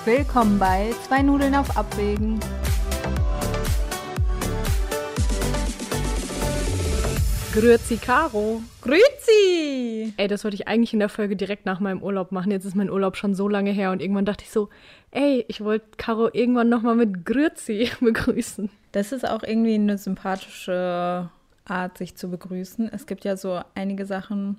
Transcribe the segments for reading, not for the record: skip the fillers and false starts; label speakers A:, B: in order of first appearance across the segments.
A: Willkommen bei Zwei Nudeln auf Abwägen.
B: Grüezi, Caro.
A: Grüezi!
B: Ey, das wollte ich eigentlich in der Folge direkt nach meinem Urlaub machen. Jetzt ist mein Urlaub schon so lange her und irgendwann dachte ich so, ey, ich wollte Caro irgendwann nochmal mit Grüezi begrüßen.
A: Das ist auch irgendwie eine sympathische Art, sich zu begrüßen. Es gibt ja so einige Sachen,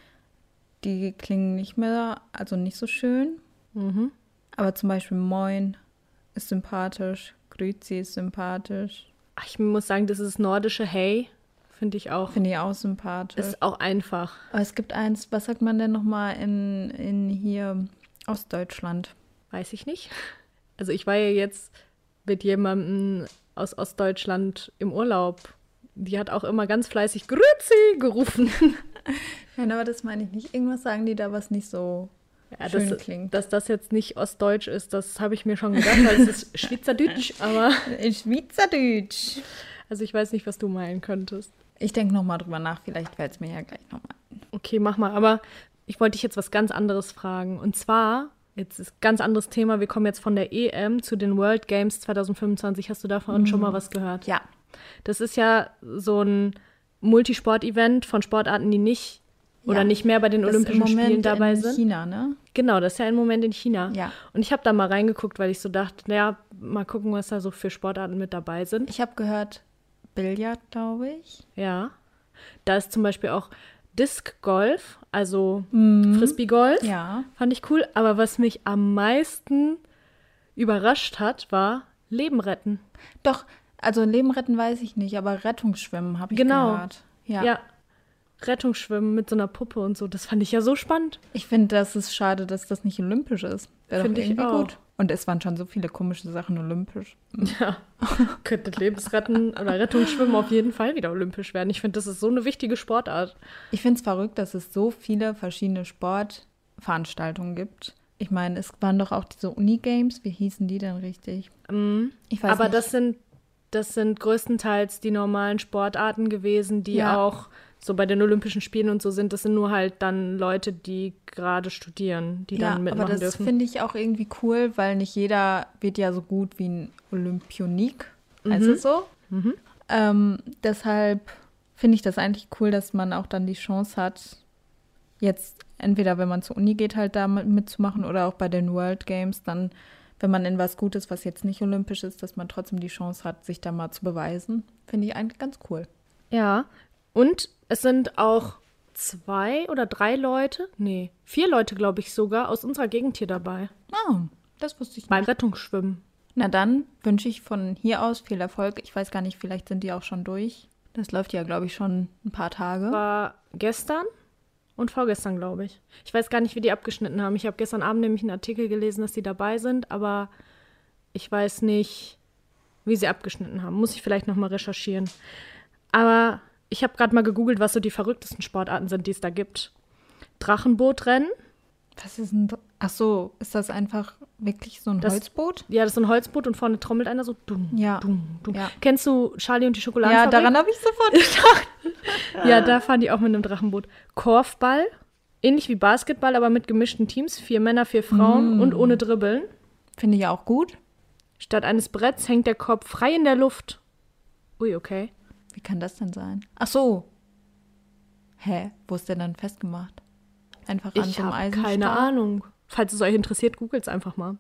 A: die klingen nicht mehr, also nicht so schön.
B: Mhm.
A: Aber zum Beispiel Moin ist sympathisch, Grüezi ist sympathisch.
B: Ach, ich muss sagen, das ist nordische Hey, finde ich auch.
A: Finde ich auch sympathisch.
B: Ist auch einfach.
A: Aber es gibt eins, was sagt man denn nochmal in hier Ostdeutschland?
B: Weiß ich nicht. Also ich war ja jetzt mit jemandem aus Ostdeutschland im Urlaub. Die hat auch immer ganz fleißig Grüezi gerufen.
A: Nein, aber das meine ich nicht. Irgendwas sagen die da, was nicht so
B: Ja,
A: schön klingt.
B: dass das jetzt nicht Ostdeutsch ist, das habe ich mir schon gedacht, weil es ist Schweizerdeutsch, aber
A: Schweizerdeutsch.
B: also ich weiß nicht, was du meinen könntest.
A: Ich denke nochmal drüber nach, vielleicht fällt es mir ja gleich nochmal ein.
B: Okay, mach mal, aber ich wollte dich jetzt was ganz anderes fragen. Und zwar, jetzt ist ein ganz anderes Thema, wir kommen jetzt von der EM zu den World Games 2025. Hast du davon schon mal was gehört?
A: Ja.
B: Das ist ja so ein Multisport-Event von Sportarten, die nicht oder nicht mehr bei den Olympischen Spielen dabei sind.
A: In China, ne?
B: Genau, das ist ja im Moment in China.
A: Ja.
B: Und ich habe da mal reingeguckt, weil ich so dachte, naja, mal gucken, was da so für Sportarten mit dabei sind.
A: Ich habe gehört, Billard, glaube ich.
B: Ja. Da ist zum Beispiel auch Disc Golf, also Frisbee-Golf.
A: Ja.
B: Fand ich cool. Aber was mich am meisten überrascht hat, war Leben retten.
A: Doch, also Leben retten weiß ich nicht, aber Rettungsschwimmen habe ich gehört.
B: Ja. Rettungsschwimmen mit so einer Puppe und so. Das fand ich ja so spannend.
A: Ich finde, das ist schade, dass das nicht olympisch ist. Wäre
B: Finde
A: doch
B: ich
A: irgendwie
B: auch.
A: gut. Und es waren schon so viele komische Sachen olympisch.
B: Ja. Könnte Lebensretten oder Rettungsschwimmen auf jeden Fall wieder olympisch werden. Ich finde, das ist so eine wichtige Sportart.
A: Ich finde es verrückt, dass es so viele verschiedene Sportveranstaltungen gibt. Ich meine, es waren doch auch diese Uni-Games. Wie hießen die denn richtig? Ich weiß
B: Aber
A: nicht.
B: das sind größtenteils die normalen Sportarten gewesen, die
A: Ja.
B: auch so bei den Olympischen Spielen und so sind. Das sind nur halt dann Leute, die gerade studieren, die dann mitmachen
A: aber das
B: dürfen.
A: finde ich auch irgendwie cool, weil nicht jeder wird ja so gut wie ein Olympionik. Heißt es so? Deshalb finde ich das eigentlich cool, dass man auch dann die Chance hat, jetzt entweder, wenn man zur Uni geht, halt da mitzumachen oder auch bei den World Games, dann, wenn man in was Gutes, was jetzt nicht olympisch ist, dass man trotzdem die Chance hat, sich da mal zu beweisen. Finde ich eigentlich ganz cool.
B: Ja, und es sind auch 2 oder 3 Leute, 4 Leute, glaube ich sogar, aus unserer Gegend hier dabei.
A: Oh, das wusste ich
B: Beim
A: nicht.
B: Rettungsschwimmen.
A: Na dann wünsche ich von hier aus viel Erfolg. Ich weiß gar nicht, vielleicht sind die auch schon durch. Das läuft ja, glaube ich, schon ein paar Tage.
B: War gestern und vorgestern, glaube ich. Ich weiß gar nicht, wie die abgeschnitten haben. Ich habe gestern Abend nämlich einen Artikel gelesen, dass die dabei sind, aber ich weiß nicht, wie sie abgeschnitten haben. Muss ich vielleicht nochmal recherchieren. Aber ich habe gerade mal gegoogelt, was so die verrücktesten Sportarten sind, die es da gibt. Drachenbootrennen.
A: Was ist denn? Ach so, ist das einfach wirklich so ein Holzboot?
B: Ja, das ist so ein Holzboot und vorne trommelt einer so dumm,
A: Ja.
B: dumm, dumm.
A: Ja.
B: Kennst du Charlie und die
A: Ja,
B: Schokoladenfabrik?
A: daran habe ich sofort gedacht.
B: Ja, da fahren die auch mit einem Drachenboot. Korfball, ähnlich wie Basketball, aber mit gemischten Teams. 4 Männer, 4 Frauen und ohne Dribbeln.
A: Finde ich auch gut.
B: Statt eines Bretts hängt der Kopf frei in der Luft. Ui, okay.
A: Wie kann das denn sein? Ach so. Hä? Wo ist der dann festgemacht? Einfach an
B: Ich
A: so einem
B: habe
A: Eisenstab?
B: keine Ahnung. Falls es euch interessiert, googelt es einfach mal.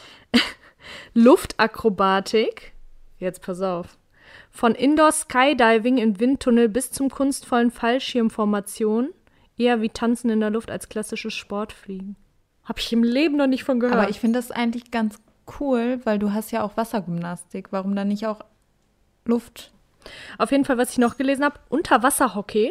B: Luftakrobatik. Jetzt pass auf. Von Indoor-Skydiving im Windtunnel bis zum kunstvollen Fallschirmformation. Eher wie Tanzen in der Luft als klassisches Sportfliegen. Habe ich im Leben noch nicht von gehört.
A: Aber ich finde das eigentlich ganz cool, weil du hast ja auch Wassergymnastik. Warum dann nicht auch Luft?
B: Auf jeden Fall, was ich noch gelesen habe, Unterwasserhockey.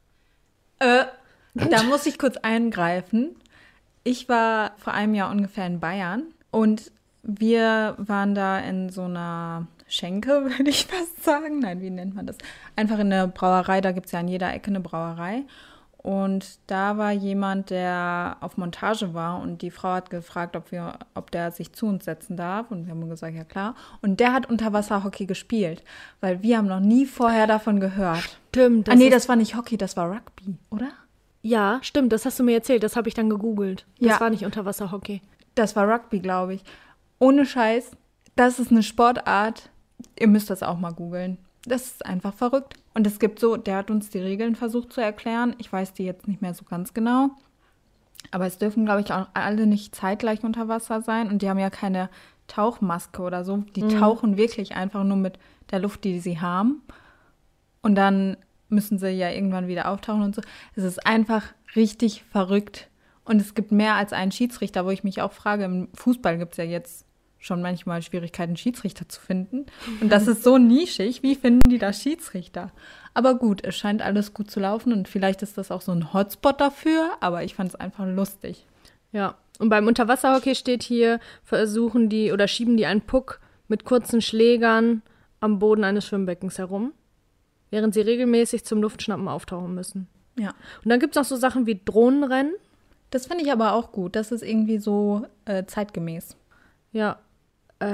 A: Da muss ich kurz eingreifen. Ich war vor einem Jahr ungefähr in Bayern und wir waren da in so einer Schenke, würde ich fast sagen. Nein, wie nennt man das? Einfach in der Brauerei, da gibt es ja an jeder Ecke eine Brauerei. Und da war jemand, der auf Montage war und die Frau hat gefragt, ob der sich zu uns setzen darf. Und wir haben gesagt, ja klar. Und der hat Unterwasserhockey gespielt, weil wir haben noch nie vorher davon gehört.
B: Stimmt.
A: Das war nicht Hockey, das war Rugby, oder?
B: Ja, stimmt, das hast du mir erzählt, das habe ich dann gegoogelt. Das
A: Ja.
B: war nicht Unterwasserhockey.
A: Das war Rugby, glaube ich. ohne Scheiß, das ist eine Sportart, ihr müsst das auch mal googeln. Das ist einfach verrückt. Und es gibt so, der hat uns die Regeln versucht zu erklären. Ich weiß die jetzt nicht mehr so ganz genau. Aber es dürfen, glaube ich, auch alle nicht zeitgleich unter Wasser sein. Und die haben ja keine Tauchmaske oder so. Die tauchen wirklich einfach nur mit der Luft, die sie haben. Und dann müssen sie ja irgendwann wieder auftauchen und so. Es ist einfach richtig verrückt. Und es gibt mehr als einen Schiedsrichter, wo ich mich auch frage, im Fußball gibt es ja jetzt schon manchmal Schwierigkeiten, Schiedsrichter zu finden. Und das ist so nischig. Wie finden die da Schiedsrichter? Aber gut, es scheint alles gut zu laufen und vielleicht ist das auch so ein Hotspot dafür, aber ich fand es einfach lustig.
B: Ja, und beim Unterwasserhockey steht hier, versuchen die oder schieben die einen Puck mit kurzen Schlägern am Boden eines Schwimmbeckens herum, während sie regelmäßig zum Luftschnappen auftauchen müssen.
A: Ja.
B: Und dann gibt es noch so Sachen wie Drohnenrennen.
A: Das finde ich aber auch gut. Das ist irgendwie so zeitgemäß.
B: Ja. Was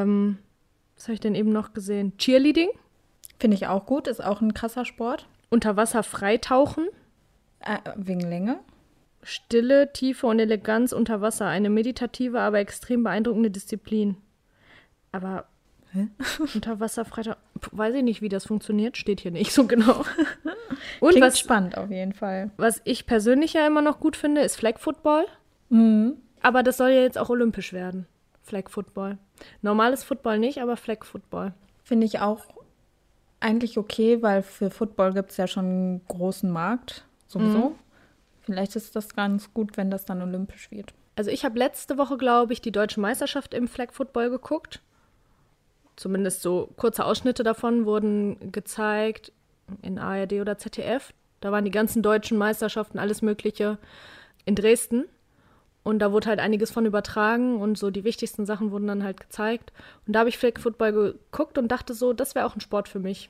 B: habe ich denn eben noch gesehen? Cheerleading.
A: Finde ich auch gut. Ist auch ein krasser Sport.
B: Unterwasser-Freitauchen.
A: Wegen Länge.
B: Stille, Tiefe und Eleganz unter Wasser. Eine meditative, aber extrem beeindruckende Disziplin. Aber Unterwasser-Freitauchen, weiß ich nicht, wie das funktioniert. Steht hier nicht so genau. Und
A: Klingt spannend auf jeden Fall.
B: Was ich persönlich ja immer noch gut finde, ist Flag Football.
A: Mhm.
B: Aber das soll ja jetzt auch olympisch werden. Flag Football. Normales Football nicht, aber Flag Football.
A: Finde ich auch eigentlich okay, weil für Football gibt es ja schon einen großen Markt, sowieso. Vielleicht ist das ganz gut, wenn das dann olympisch wird.
B: Also ich habe letzte Woche, glaube ich, die deutsche Meisterschaft im Flag Football geguckt. Zumindest so kurze Ausschnitte davon wurden gezeigt in ARD oder ZDF. Da waren die ganzen deutschen Meisterschaften, alles Mögliche in Dresden. Und da wurde halt einiges von übertragen und so die wichtigsten Sachen wurden dann halt gezeigt. Und da habe ich Flag Football geguckt und dachte so, das wäre auch ein Sport für mich.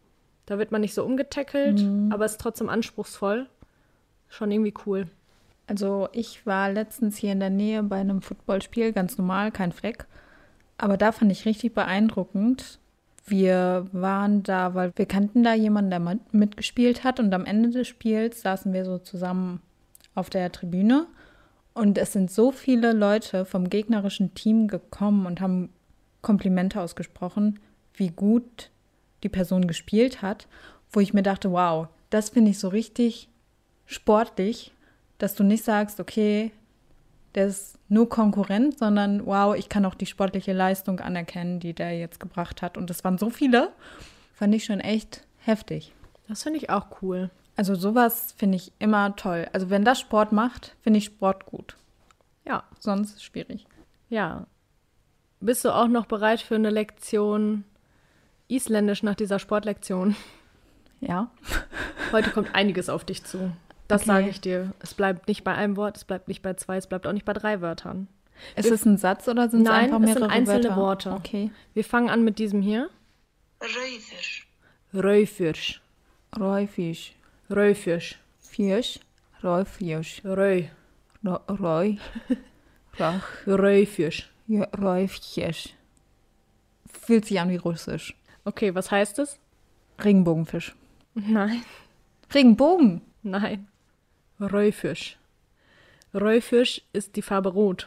B: Da wird man nicht so umgetackelt, aber ist trotzdem anspruchsvoll. Schon irgendwie cool.
A: Also ich war letztens hier in der Nähe bei einem Footballspiel, ganz normal, kein Fleck. Aber da fand ich richtig beeindruckend. Wir waren da, weil wir kannten da jemanden, der mitgespielt hat. Und am Ende des Spiels saßen wir so zusammen auf der Tribüne. Und es sind so viele Leute vom gegnerischen Team gekommen und haben Komplimente ausgesprochen, wie gut die Person gespielt hat. Wo ich mir dachte, wow, das finde ich so richtig sportlich, dass du nicht sagst, okay, der ist nur Konkurrent, sondern wow, ich kann auch die sportliche Leistung anerkennen, die der jetzt gebracht hat. Und das waren so viele, fand ich schon echt heftig.
B: Das finde ich auch cool.
A: Also sowas finde ich immer toll. Also wenn das Sport macht, finde ich Sport gut.
B: Ja.
A: Sonst schwierig.
B: Ja. Bist du auch noch bereit für eine Lektion Isländisch nach dieser Sportlektion?
A: Ja.
B: Heute kommt einiges auf dich zu. Das sage ich dir. Es bleibt nicht bei einem Wort, es bleibt nicht bei 2, es bleibt auch nicht bei 3 Wörtern.
A: Ist es ein Satz oder sind es einfach mehrere
B: Nein, es sind einzelne
A: Wörter?
B: Worte.
A: Okay.
B: Wir fangen an mit diesem hier.
C: Rauður.
B: Räufisch.
A: Räufisch.
B: Räufisch.
A: Fisch. Räufisch.
B: Räu.
A: Räu. Rach.
B: Räufisch.
A: Ja, Räufisch. Fühlt sich an wie Russisch.
B: Okay, was heißt es?
A: Regenbogenfisch.
B: Nein.
A: Regenbogen.
B: Nein. Räufisch. Räufisch ist die Farbe rot.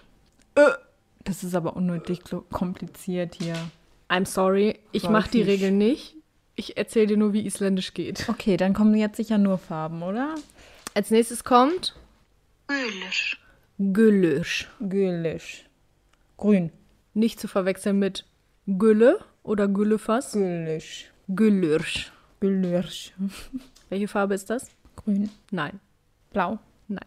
A: Das ist aber unnötig kompliziert hier.
B: I'm sorry, ich mache die
A: Räufisch.
B: Regeln nicht. Ich erzähle dir nur, wie Isländisch geht.
A: Okay, dann kommen jetzt sicher nur Farben, oder?
B: Als nächstes kommt
C: Gulur.
B: Güllösch.
A: Güllisch. Grün.
B: Nicht zu verwechseln mit Gülle oder Güllefass.
A: Güllisch.
B: Güllösch.
A: Güllisch.
B: Welche Farbe ist das?
A: Grün.
B: Nein.
A: Blau.
B: Nein.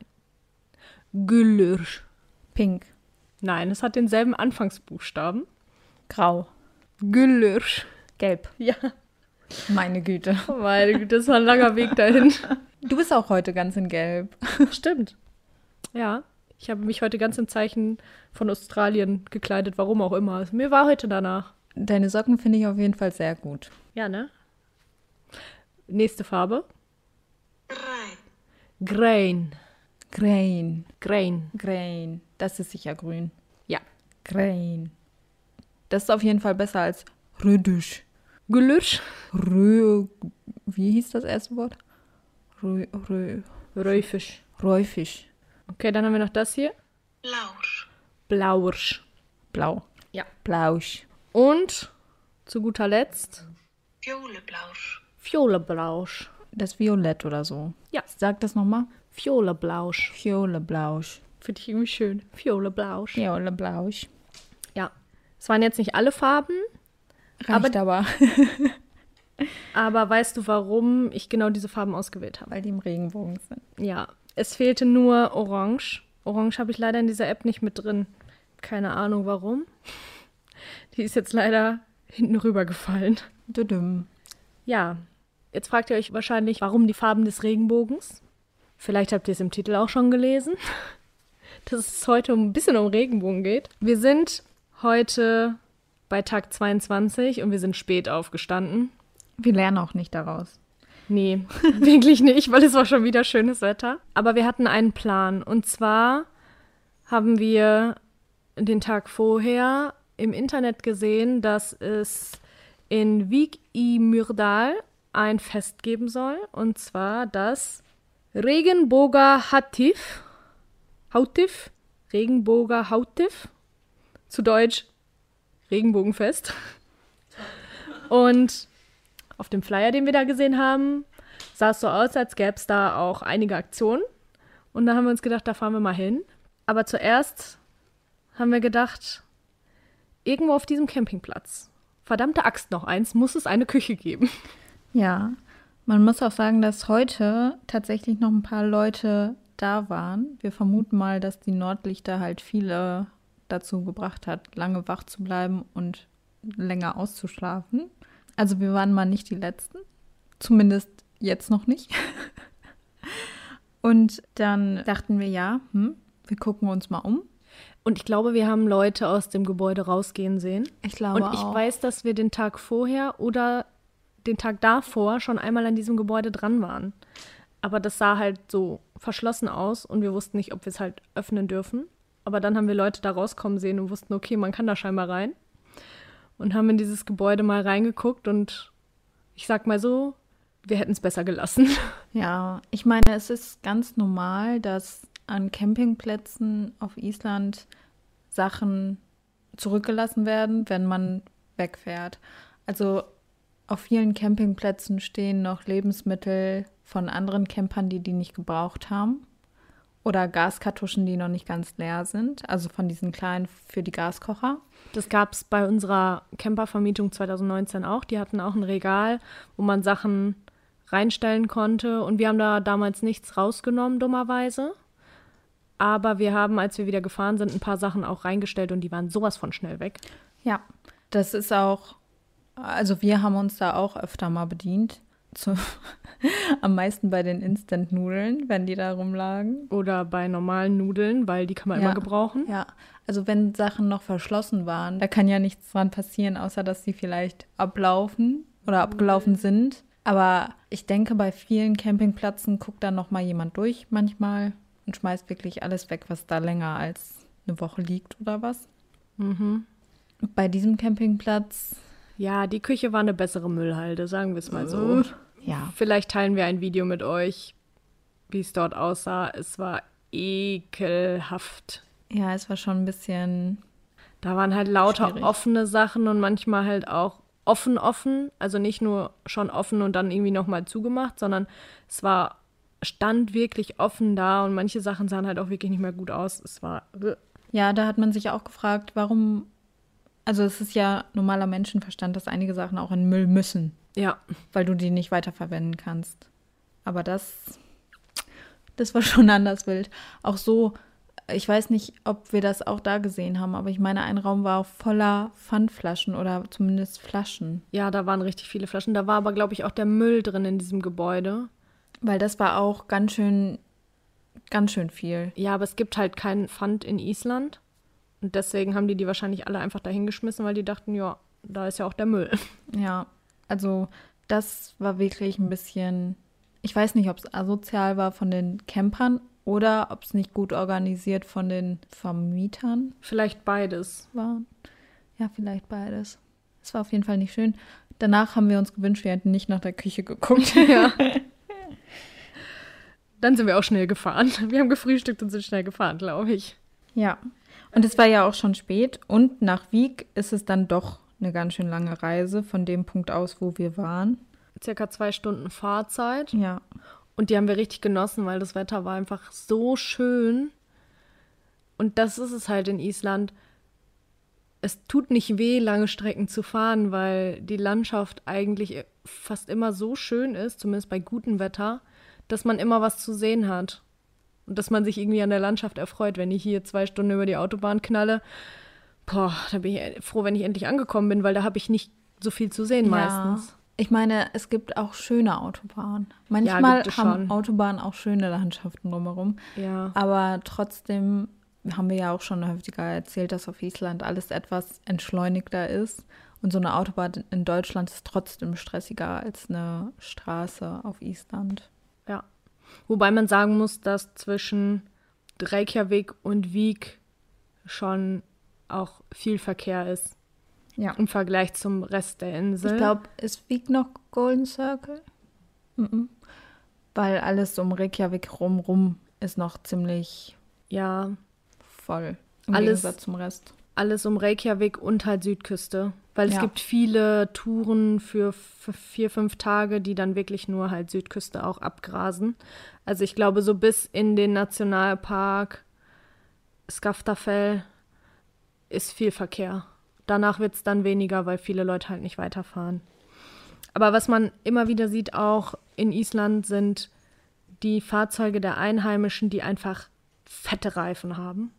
B: Güllösch.
A: Pink.
B: Nein, es hat denselben Anfangsbuchstaben.
A: Grau.
B: Güllösch.
A: Gelb.
B: Ja.
A: Meine Güte.
B: Meine Güte, das war ein langer Weg dahin.
A: Du bist auch heute ganz in Gelb.
B: Stimmt. Ja, ich habe mich heute ganz im Zeichen von Australien gekleidet, warum auch immer. Mir war heute danach.
A: Deine Socken finde ich auf jeden Fall sehr gut.
B: Ja, ne? Nächste Farbe.
C: Rein.
B: Grain.
A: Grain.
B: Grain.
A: Grain. Das ist sicher grün.
B: Ja.
A: Grain. Das ist auf jeden Fall besser als Rödisch.
B: Güllösch.
A: Wie hieß das erste Wort?
B: Räufisch.
A: Räufisch.
B: Okay, dann haben wir noch das hier.
C: Blár.
B: Blauersch.
A: Blau.
B: Ja.
A: Blausch.
B: Und zu guter Letzt
C: Fjoleblausch.
B: Violeblausch.
A: Das Violett oder so.
B: Ja.
A: Sag das nochmal.
B: Violeblausch.
A: Violeblausch.
B: Finde ich irgendwie schön. Violeblausch.
A: Violeblausch.
B: Ja. Es waren jetzt nicht alle Farben,
A: Reicht aber.
B: aber weißt du, warum ich genau diese Farben ausgewählt habe?
A: Weil die im Regenbogen sind.
B: Ja, es fehlte nur Orange. Orange habe ich leider in dieser App nicht mit drin. Keine Ahnung warum. Die ist jetzt leider hinten rübergefallen.
A: Düdüm.
B: Ja, jetzt fragt ihr euch wahrscheinlich, warum die Farben des Regenbogens? Vielleicht habt ihr es im Titel auch schon gelesen, dass es heute ein bisschen um Regenbogen geht. Wir sind heute bei Tag 22 und wir sind spät aufgestanden.
A: Wir lernen auch nicht daraus.
B: Nee, wirklich nicht, weil es war schon wieder schönes Wetter. Aber wir hatten einen Plan. Und zwar haben wir den Tag vorher im Internet gesehen, dass es in Vík i Myrdal ein Fest geben soll. Und zwar das Regenboga Hautif. Regenboga Hautif. Zu Deutsch Regenbogenfest. Und auf dem Flyer, den wir da gesehen haben, sah es so aus, als gäbe es da auch einige Aktionen. Und da haben wir uns gedacht, da fahren wir mal hin. Aber zuerst haben wir gedacht, irgendwo auf diesem Campingplatz, verdammte Axt noch eins, muss es eine Küche geben.
A: Ja, man muss auch sagen, dass heute tatsächlich noch ein paar Leute da waren. Wir vermuten mal, dass die Nordlichter halt viele dazu gebracht hat, lange wach zu bleiben und länger auszuschlafen. Also wir waren mal nicht die Letzten, zumindest jetzt noch nicht. Und dann dachten wir, ja, wir gucken uns mal um.
B: Und ich glaube, wir haben Leute aus dem Gebäude rausgehen sehen.
A: Ich glaube
B: Und ich
A: auch.
B: weiß, dass wir den Tag vorher oder den Tag davor schon einmal an diesem Gebäude dran waren. Aber das sah halt so verschlossen aus und wir wussten nicht, ob wir es halt öffnen dürfen. Aber dann haben wir Leute da rauskommen sehen und wussten, okay, man kann da scheinbar rein. Und haben in dieses Gebäude mal reingeguckt und ich sag mal so, wir hätten es besser gelassen.
A: Ja, ich meine, es ist ganz normal, dass an Campingplätzen auf Island Sachen zurückgelassen werden, wenn man wegfährt. Also auf vielen Campingplätzen stehen noch Lebensmittel von anderen Campern, die nicht gebraucht haben. Oder Gaskartuschen, die noch nicht ganz leer sind. Also von diesen kleinen für die Gaskocher.
B: Das gab es bei unserer Campervermietung 2019 auch. Die hatten auch ein Regal, wo man Sachen reinstellen konnte. Und wir haben da damals nichts rausgenommen, dummerweise. Aber wir haben, als wir wieder gefahren sind, ein paar Sachen auch reingestellt und die waren sowas von schnell weg.
A: Ja, das ist auch, also wir haben uns da auch öfter mal bedient. Am meisten bei den Instant-Nudeln, wenn die da rumlagen.
B: Oder bei normalen Nudeln, weil die kann man immer gebrauchen.
A: Ja, also wenn Sachen noch verschlossen waren, da kann ja nichts dran passieren, außer dass sie vielleicht ablaufen oder abgelaufen sind. Aber ich denke, bei vielen Campingplätzen guckt da noch mal jemand durch manchmal und schmeißt wirklich alles weg, was da länger als eine Woche liegt oder was.
B: Mhm.
A: Bei diesem Campingplatz,
B: Ja, die Küche war eine bessere Müllhalde, sagen wir es mal so.
A: ja,
B: Vielleicht teilen wir ein Video mit euch, wie es dort aussah. Es war ekelhaft.
A: ja, es war schon ein bisschen,
B: Da waren halt lauter
A: Schwierig.
B: offene Sachen und manchmal halt auch offen. Also nicht nur schon offen und dann irgendwie nochmal zugemacht, sondern stand wirklich offen da und manche Sachen sahen halt auch wirklich nicht mehr gut aus. Es war.
A: ja, da hat man sich auch gefragt, warum, also es ist ja normaler Menschenverstand, dass einige Sachen auch in den Müll müssen,
B: Ja,
A: weil du die nicht weiterverwenden kannst. Aber das war schon anders wild. Auch so, ich weiß nicht, ob wir das auch da gesehen haben, aber ich meine, ein Raum war auch voller Pfandflaschen oder zumindest Flaschen.
B: ja, da waren richtig viele Flaschen. Da war aber, glaube ich, auch der Müll drin in diesem Gebäude.
A: Weil das war auch ganz schön viel.
B: Ja, aber es gibt halt keinen Pfand in Island. Und deswegen haben die wahrscheinlich alle einfach dahingeschmissen, weil die dachten, ja, da ist ja auch der Müll.
A: Ja, also das war wirklich ein bisschen, ich weiß nicht, ob es asozial war von den Campern oder ob es nicht gut organisiert von den Vermietern
B: Vielleicht beides.
A: war. Ja, vielleicht beides. Es war auf jeden Fall nicht schön. Danach haben wir uns gewünscht, wir hätten nicht nach der Küche geguckt.
B: Ja. Dann sind wir auch schnell gefahren. Wir haben gefrühstückt und sind schnell gefahren, glaube ich.
A: Ja. Und es war ja auch schon spät. Und nach Wiek ist es dann doch eine ganz schön lange Reise von dem Punkt aus, wo wir waren.
B: Circa 2 Stunden Fahrzeit.
A: Ja.
B: Und die haben wir richtig genossen, weil das Wetter war einfach so schön. Und das ist es halt in Island. Es tut nicht weh, lange Strecken zu fahren, weil die Landschaft eigentlich fast immer so schön ist, zumindest bei gutem Wetter, dass man immer was zu sehen hat. Und dass man sich irgendwie an der Landschaft erfreut. Wenn ich hier 2 Stunden über die Autobahn knalle, boah, da bin ich froh, wenn ich endlich angekommen bin, weil da habe ich nicht so viel zu sehen meistens.
A: Ich meine, es gibt auch schöne Autobahnen. Manchmal
B: gibt es
A: haben
B: schon.
A: Autobahnen auch schöne Landschaften drumherum.
B: Ja.
A: Aber trotzdem haben wir ja auch schon häufiger erzählt, dass auf Island alles etwas entschleunigter ist. Und so eine Autobahn in Deutschland ist trotzdem stressiger als eine Straße auf Island.
B: Ja. Wobei man sagen muss, dass zwischen Reykjavik und Vík schon auch viel Verkehr ist.
A: Ja.
B: Im Vergleich zum Rest der Insel.
A: Ich glaube, ist Vík noch Golden Circle? Mhm. Weil alles um Reykjavik rum ist noch ziemlich
B: ja,
A: voll. Im
B: Alles-
A: Gegensatz zum Rest.
B: alles um Reykjavik und halt Südküste. Weil es
A: Ja.
B: gibt viele Touren für 4, 5 Tage, die dann wirklich nur halt Südküste auch abgrasen. Also ich glaube, so bis in den Nationalpark Skaftafell ist viel Verkehr. Danach wird es dann weniger, weil viele Leute halt nicht weiterfahren. Aber was man immer wieder sieht auch in Island sind die Fahrzeuge der Einheimischen, die einfach fette Reifen haben.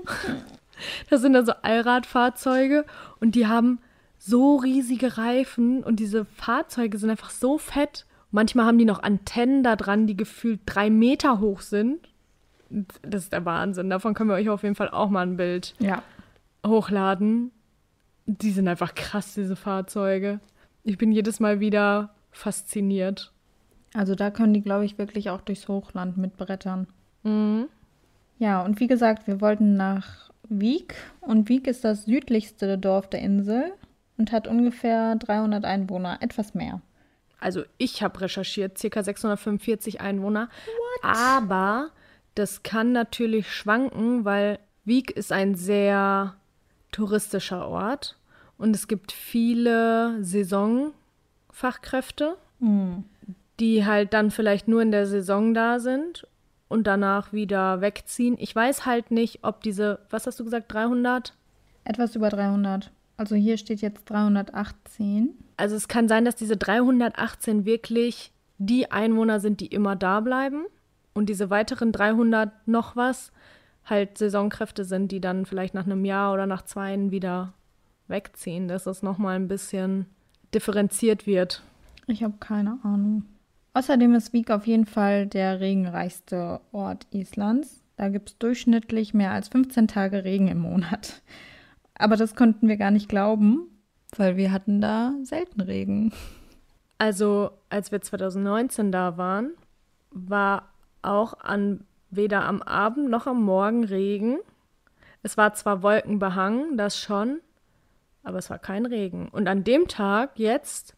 B: Das sind also Allradfahrzeuge und die haben so riesige Reifen und diese Fahrzeuge sind einfach so fett. Manchmal haben die noch Antennen da dran, die gefühlt 3 Meter hoch sind. Das ist der Wahnsinn. Davon können wir euch auf jeden Fall auch mal ein Bild
A: Ja.
B: hochladen. Die sind einfach krass, diese Fahrzeuge. Ich bin jedes Mal wieder fasziniert.
A: Also da können die, glaube ich, wirklich auch durchs Hochland mit brettern.
B: Mhm.
A: Ja, und wie gesagt, wir wollten nach Vík. Und Vík ist das südlichste Dorf der Insel und hat ungefähr 300 Einwohner, etwas mehr.
B: Also ich habe recherchiert, ca. 645 Einwohner. Aber das kann natürlich schwanken, weil Vík ist ein sehr touristischer Ort und es gibt viele Saisonfachkräfte, die halt dann vielleicht nur in der Saison da sind und danach wieder wegziehen. Ich weiß halt nicht, ob diese, was hast du gesagt, 300?
A: Etwas über 300. Also hier steht jetzt 318.
B: Also es kann sein, dass diese 318 wirklich die Einwohner sind, die immer da bleiben und diese weiteren 300 noch was halt Saisonkräfte sind, die dann vielleicht nach einem Jahr oder nach 2 wieder wegziehen, dass es nochmal ein bisschen differenziert wird.
A: Ich habe keine Ahnung. Außerdem ist Vík auf jeden Fall der regenreichste Ort Islands. Da gibt es durchschnittlich mehr als 15 Tage Regen im Monat. Aber das konnten wir gar nicht glauben, weil wir hatten da selten Regen.
B: Also als wir 2019 da waren, war auch weder am Abend noch am Morgen Regen. Es war zwar wolkenbehangen, das schon, aber es war kein Regen. Und an dem Tag jetzt,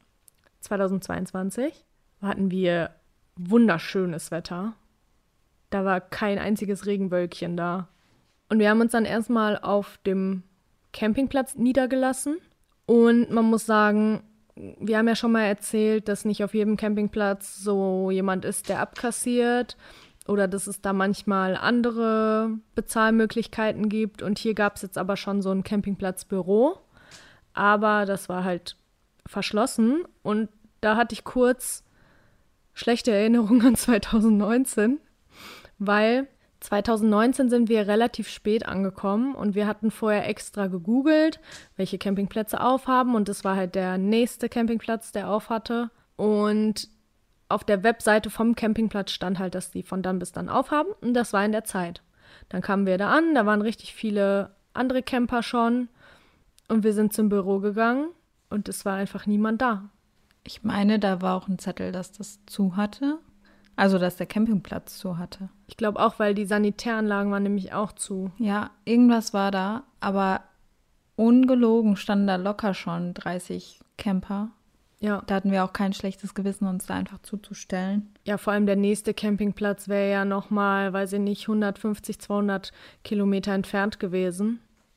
B: 2022, hatten wir wunderschönes Wetter. Da war kein einziges Regenwölkchen da. Und wir haben uns dann erstmal auf dem Campingplatz niedergelassen. Und man muss sagen, wir haben ja schon mal erzählt, dass nicht auf jedem Campingplatz so jemand ist, der abkassiert oder dass es da manchmal andere Bezahlmöglichkeiten gibt. Und hier gab es jetzt aber schon so ein Campingplatzbüro, aber das war halt verschlossen. Und da hatte ich kurz schlechte Erinnerungen an 2019, weil 2019 sind wir relativ spät angekommen und wir hatten vorher extra gegoogelt, welche Campingplätze aufhaben und das war halt der nächste Campingplatz, der auf hatte. Und auf der Webseite vom Campingplatz stand halt, dass die von dann bis dann aufhaben und das war in der Zeit. Dann kamen wir da an, da waren richtig viele andere Camper schon und wir sind zum Büro gegangen und es war einfach niemand da.
A: Ich meine, da war auch ein Zettel, dass das zu hatte. Also, dass der Campingplatz zu hatte.
B: Ich glaube auch, weil die Sanitäranlagen waren nämlich auch zu.
A: Ja, irgendwas war da, aber ungelogen standen da locker schon 30 Camper.
B: Ja.
A: Da hatten wir auch kein schlechtes Gewissen, uns da einfach zuzustellen.
B: Ja, vor allem der nächste Campingplatz wäre ja nochmal, weiß ich nicht, 150, 200 Kilometer entfernt gewesen.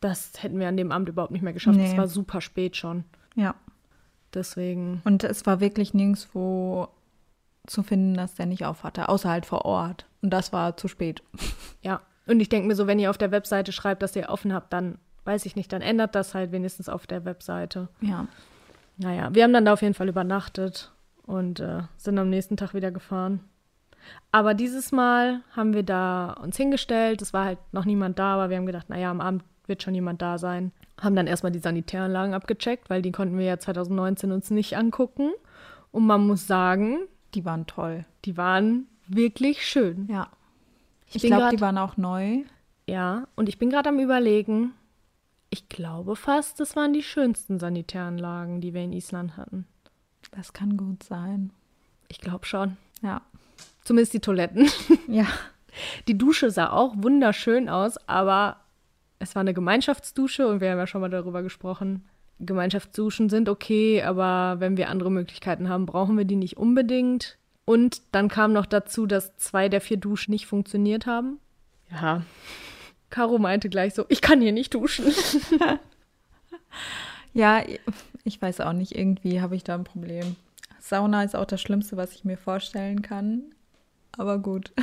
B: das hätten wir an dem Abend überhaupt nicht mehr geschafft.
A: Nee.
B: Es war super spät schon.
A: Ja.
B: Deswegen,
A: Und es war wirklich nirgendwo zu finden, dass der nicht auf hatte, außer halt vor Ort. Und das war zu spät.
B: ja. Und ich denke mir so, wenn ihr auf der Webseite schreibt, dass ihr offen habt, dann weiß ich nicht, dann ändert das halt wenigstens auf der Webseite.
A: Ja.
B: Naja, wir haben dann da auf jeden Fall übernachtet und sind am nächsten Tag wieder gefahren. Aber dieses Mal haben wir da uns hingestellt. Es war halt noch niemand da, aber wir haben gedacht, naja, am Abend wird schon jemand da sein. Haben dann erstmal die Sanitäranlagen abgecheckt, weil die konnten wir ja 2019 uns nicht angucken. Und man muss sagen,
A: Die waren toll.
B: die waren wirklich schön.
A: Ja. Ich
B: bin
A: glaube,
B: grad-
A: die waren auch neu.
B: Ja, und ich bin gerade am Überlegen, ich glaube fast, das waren die schönsten Sanitäranlagen, die wir in Island hatten.
A: Das kann gut sein.
B: Ich glaube schon.
A: Ja.
B: Zumindest die Toiletten.
A: Ja.
B: Die Dusche sah auch wunderschön aus, aber es war eine Gemeinschaftsdusche und wir haben ja schon mal darüber gesprochen. Gemeinschaftsduschen sind okay, aber wenn wir andere Möglichkeiten haben, brauchen wir die nicht unbedingt. Und dann kam noch dazu, dass 2 der 4 Duschen nicht funktioniert haben. Ja, Caro meinte gleich so, ich kann hier nicht duschen.
A: Ja, ich weiß auch nicht, irgendwie habe ich da ein Problem. Sauna ist auch das Schlimmste, was ich mir vorstellen kann. Aber gut.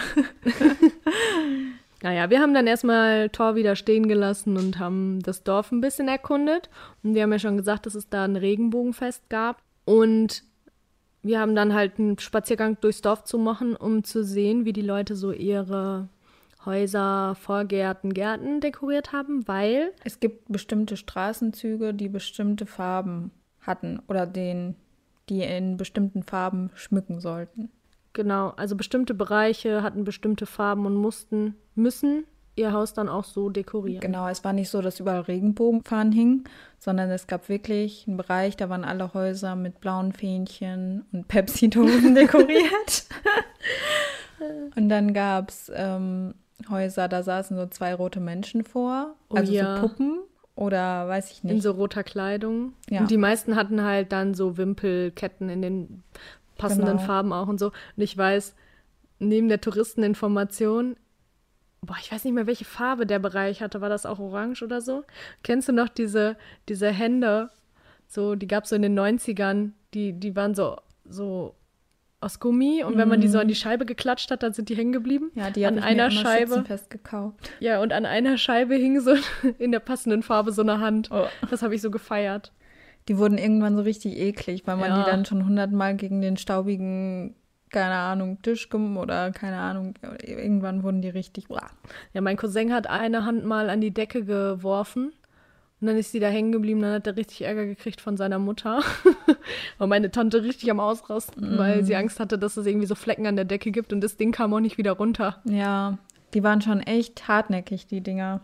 B: Naja, wir haben dann erstmal Thor wieder stehen gelassen und haben das Dorf ein bisschen erkundet. Und wir haben ja schon gesagt, dass es da ein Regenbogenfest gab. Und wir haben dann halt einen Spaziergang durchs Dorf zu machen, um zu sehen, wie die Leute so ihre Häuser, Vorgärten, Gärten dekoriert haben, weil
A: Es gibt bestimmte Straßenzüge, die bestimmte Farben hatten oder die in bestimmten Farben schmücken sollten.
B: genau, also bestimmte Bereiche hatten bestimmte Farben und müssen ihr Haus dann auch so dekorieren.
A: Genau, es war nicht so, dass überall Regenbogenfahnen hingen, sondern es gab wirklich einen Bereich, da waren alle Häuser mit blauen Fähnchen und Pepsi-Dosen dekoriert. Und dann gab es Häuser, da saßen so 2 rote Menschen vor,
B: Oh
A: also
B: ja.
A: so Puppen oder weiß ich
B: In
A: nicht.
B: so roter Kleidung.
A: Ja.
B: Und die meisten hatten halt dann so Wimpelketten in den passenden
A: Genau.
B: Farben auch und so. Und ich weiß, neben der Touristeninformation, ich weiß nicht mehr, welche Farbe der Bereich hatte. War das auch orange oder so? Kennst du noch diese Hände? So, die gab es so in den 90ern. Die waren so aus Gummi. Und wenn man die so an die Scheibe geklatscht hat, dann sind die hängen geblieben.
A: Ja, die
B: an
A: habe ich
B: einer
A: mir immer
B: Scheibe.
A: schützenfest gekauft.
B: Ja, und an einer Scheibe hing so in der passenden Farbe so eine Hand.
A: Oh.
B: Das habe ich so gefeiert.
A: Die wurden irgendwann so richtig eklig, weil man
B: Ja.
A: die dann schon 100-mal gegen den staubigen, keine Ahnung, Tisch oder keine Ahnung, irgendwann wurden die richtig. Uah.
B: Ja, mein Cousin hat eine Hand mal an die Decke geworfen und dann ist sie da hängen geblieben. Dann hat er richtig Ärger gekriegt von seiner Mutter. Und meine Tante richtig am Ausrasten, weil sie Angst hatte, dass es irgendwie so Flecken an der Decke gibt und das Ding kam auch nicht wieder runter.
A: Ja, die waren schon echt hartnäckig, die Dinger.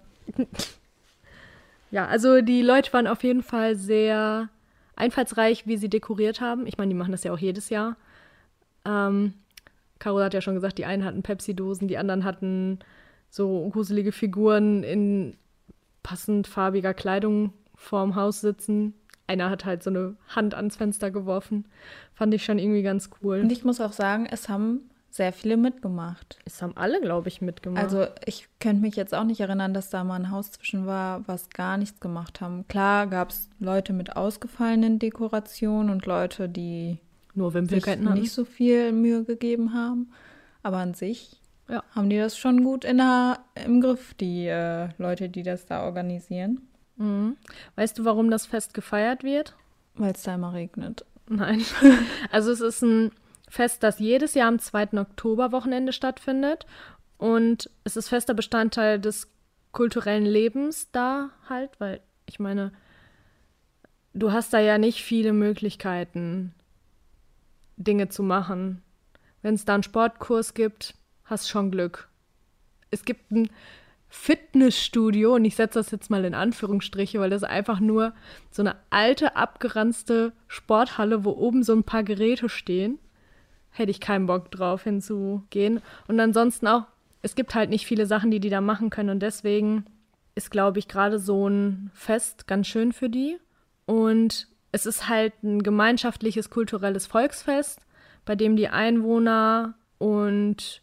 B: Ja, also die Leute waren auf jeden Fall sehr einfallsreich, wie sie dekoriert haben. Ich meine, die machen das ja auch jedes Jahr. Caro hat ja schon gesagt, die einen hatten Pepsi-Dosen, die anderen hatten so gruselige Figuren in passend farbiger Kleidung vorm Haus sitzen. Einer hat halt so eine Hand ans Fenster geworfen. Fand ich schon irgendwie ganz cool.
A: Und ich muss auch sagen, es haben sehr viele mitgemacht.
B: Es haben alle, glaube ich, mitgemacht.
A: Also ich könnte mich jetzt auch nicht erinnern, dass da mal ein Haus zwischen war, was gar nichts gemacht haben. Klar gab es Leute mit ausgefallenen Dekorationen und Leute, die
B: nur
A: sich
B: Wimpelketten hatten.
A: nicht so viel Mühe gegeben haben. Aber an sich
B: Ja.
A: haben die das schon gut im Griff, die Leute, die das da organisieren.
B: Mhm. Weißt du, warum das Fest gefeiert wird?
A: Weil es da immer regnet.
B: Nein. Also es ist ein Fest, das jedes Jahr am 2. Oktoberwochenende stattfindet. Und es ist fester Bestandteil des kulturellen Lebens da halt, weil ich meine, du hast da ja nicht viele Möglichkeiten, Dinge zu machen. Wenn es da einen Sportkurs gibt, hast schon Glück. Es gibt ein Fitnessstudio, und ich setze das jetzt mal in Anführungsstriche, weil das ist einfach nur so eine alte, abgeranzte Sporthalle, wo oben so ein paar Geräte stehen. Hätte ich keinen Bock drauf, hinzugehen. Und ansonsten auch, es gibt halt nicht viele Sachen, die da machen können. Und deswegen ist, glaube ich, gerade so ein Fest ganz schön für die. Und es ist halt ein gemeinschaftliches, kulturelles Volksfest, bei dem die Einwohner und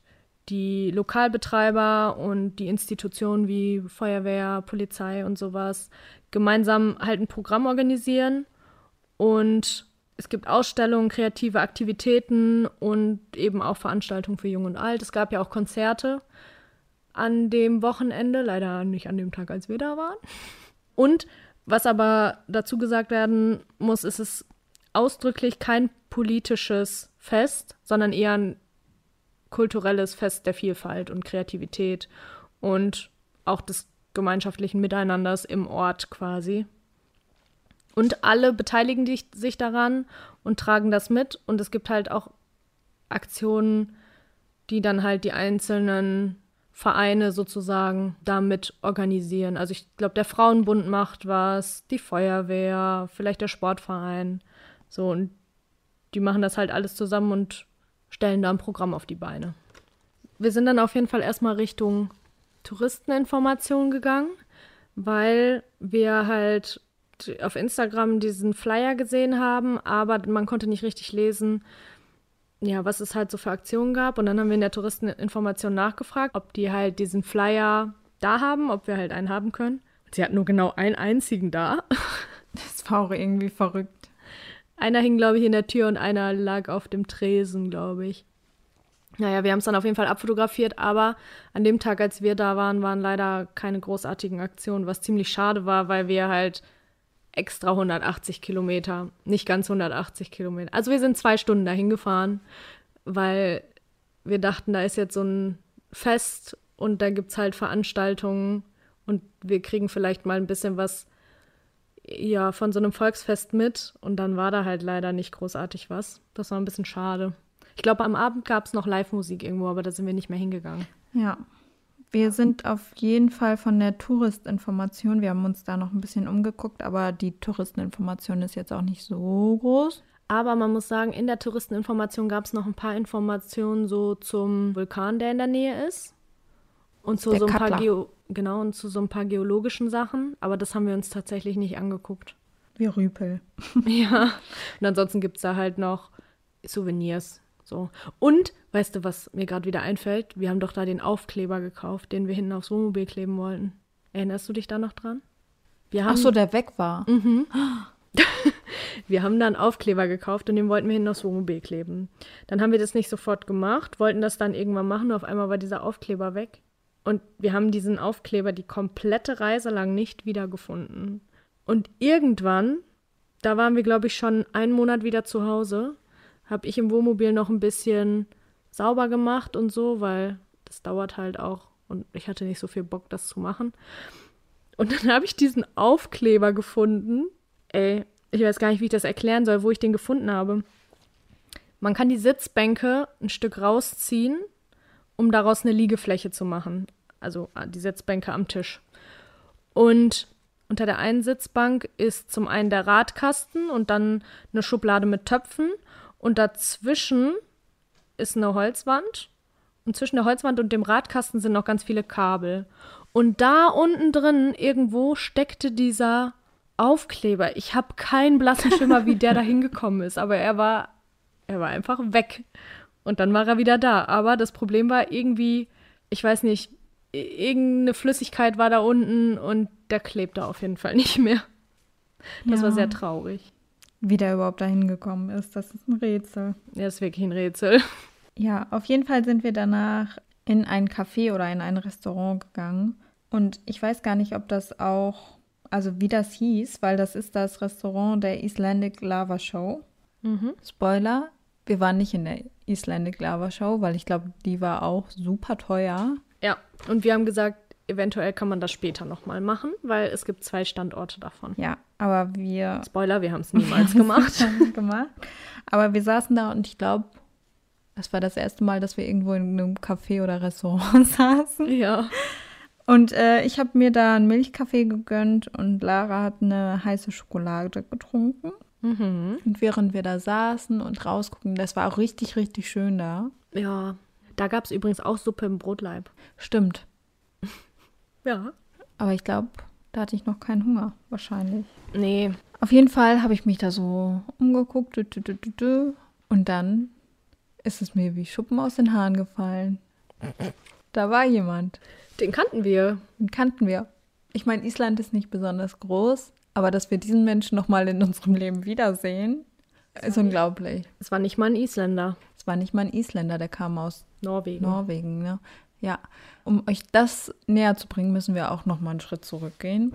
B: die Lokalbetreiber und die Institutionen wie Feuerwehr, Polizei und sowas gemeinsam halt ein Programm organisieren. Und es gibt Ausstellungen, kreative Aktivitäten und eben auch Veranstaltungen für Jung und Alt. Es gab ja auch Konzerte an dem Wochenende, leider nicht an dem Tag, als wir da waren. Und was aber dazu gesagt werden muss, ist es ausdrücklich kein politisches Fest, sondern eher ein kulturelles Fest der Vielfalt und Kreativität und auch des gemeinschaftlichen Miteinanders im Ort quasi. Und alle beteiligen sich daran und tragen das mit. Und es gibt halt auch Aktionen, die dann halt die einzelnen Vereine sozusagen damit organisieren. Also ich glaube, der Frauenbund macht was, die Feuerwehr, vielleicht der Sportverein. So, und die machen das halt alles zusammen und stellen da ein Programm auf die Beine. Wir sind dann auf jeden Fall erstmal Richtung Touristeninformation gegangen, weil wir halt auf Instagram diesen Flyer gesehen haben, aber man konnte nicht richtig lesen, ja, was es halt so für Aktionen gab. Und dann haben wir in der Touristeninformation nachgefragt, ob die halt diesen Flyer da haben, ob wir halt einen haben können. Und sie hatten nur genau einen einzigen da.
A: Das war auch irgendwie verrückt.
B: Einer hing, glaube ich, in der Tür und einer lag auf dem Tresen, glaube ich. Naja, wir haben es dann auf jeden Fall abfotografiert, aber an dem Tag, als wir da waren, waren leider keine großartigen Aktionen, was ziemlich schade war, weil wir halt extra 180 Kilometer, nicht ganz 180 Kilometer. Also wir sind 2 Stunden dahin gefahren, weil wir dachten, da ist jetzt so ein Fest und da gibt es halt Veranstaltungen und wir kriegen vielleicht mal ein bisschen was ja, von so einem Volksfest mit. Und dann war da halt leider nicht großartig was. Das war ein bisschen schade. Ich glaube, am Abend gab es noch Live-Musik irgendwo, aber da sind wir nicht mehr hingegangen.
A: Ja, wir sind auf jeden Fall von der Touristinformation, wir haben uns da noch ein bisschen umgeguckt, aber die Touristeninformation ist jetzt auch nicht so groß.
B: Aber man muss sagen, in der Touristeninformation gab es noch ein paar Informationen so zum Vulkan, der in der Nähe ist. Und zu so ein paar und zu so ein paar geologischen Sachen. Aber das haben wir uns tatsächlich nicht angeguckt.
A: Wie Rüpel.
B: Ja. Und ansonsten gibt es da halt noch Souvenirs. So. Und, weißt du, was mir gerade wieder einfällt? Wir haben doch da den Aufkleber gekauft, den wir hinten aufs Wohnmobil kleben wollten. Erinnerst du dich da noch dran?
A: Ach so, der weg war.
B: Mhm. Wir haben da einen Aufkleber gekauft und den wollten wir hinten aufs Wohnmobil kleben. Dann haben wir das nicht sofort gemacht, wollten das dann irgendwann machen und auf einmal war dieser Aufkleber weg. Und wir haben diesen Aufkleber die komplette Reise lang nicht wiedergefunden. Und irgendwann, da waren wir, glaube ich, schon einen Monat wieder zu Hause, habe ich im Wohnmobil noch ein bisschen sauber gemacht und so, weil das dauert halt auch und ich hatte nicht so viel Bock, das zu machen. Und dann habe ich diesen Aufkleber gefunden. Ey, ich weiß gar nicht, wie ich das erklären soll, wo ich den gefunden habe. Man kann die Sitzbänke ein Stück rausziehen, um daraus eine Liegefläche zu machen. Also die Sitzbänke am Tisch. Und unter der einen Sitzbank ist zum einen der Radkasten und dann eine Schublade mit Töpfen. Und dazwischen ist eine Holzwand. Und zwischen der Holzwand und dem Radkasten sind noch ganz viele Kabel. Und da unten drin irgendwo steckte dieser Aufkleber. Ich habe keinen blassen Schimmer, wie der da hingekommen ist. Aber er war einfach weg. Und dann war er wieder da. Aber das Problem war irgendwie, ich weiß nicht, irgendeine Flüssigkeit war da unten und der klebte auf jeden Fall nicht mehr. Das war sehr traurig.
A: Wie der überhaupt da hingekommen ist, das ist ein Rätsel.
B: Ja, das ist wirklich ein Rätsel.
A: Ja, auf jeden Fall sind wir danach in ein Café oder in ein Restaurant gegangen. Und ich weiß gar nicht, ob das auch, also wie das hieß, weil das ist das Restaurant der Icelandic Lava Show.
B: Mhm.
A: Spoiler, wir waren nicht in der Icelandic Lava Show, weil ich glaube, die war auch super teuer.
B: Ja, und wir haben gesagt, eventuell kann man das später nochmal machen, weil es gibt 2 Standorte davon.
A: Ja, aber wir...
B: Spoiler, wir haben es niemals gemacht.
A: Aber wir saßen da und ich glaube, das war das erste Mal, dass wir irgendwo in einem Café oder Restaurant saßen.
B: Ja.
A: Und ich habe mir da einen Milchkaffee gegönnt und Lara hat eine heiße Schokolade getrunken.
B: Mhm.
A: Und während wir da saßen und rausgucken, das war auch richtig, richtig schön da.
B: Ja, da gab es übrigens auch Suppe im Brotleib.
A: Stimmt.
B: Ja.
A: Aber ich glaube, da hatte ich noch keinen Hunger, wahrscheinlich.
B: Nee.
A: Auf jeden Fall habe ich mich da so umgeguckt. Und dann ist es mir wie Schuppen aus den Haaren gefallen. Da war jemand.
B: Den kannten wir.
A: Den kannten wir. Ich meine, Island ist nicht besonders groß, aber dass wir diesen Menschen nochmal in unserem Leben wiedersehen, ist unglaublich.
B: Es war nicht mal ein Isländer.
A: Es war nicht mal ein Isländer, der kam aus
B: Norwegen.
A: Norwegen, ne? Ja. Um euch das näher zu bringen, müssen wir auch nochmal einen Schritt zurückgehen.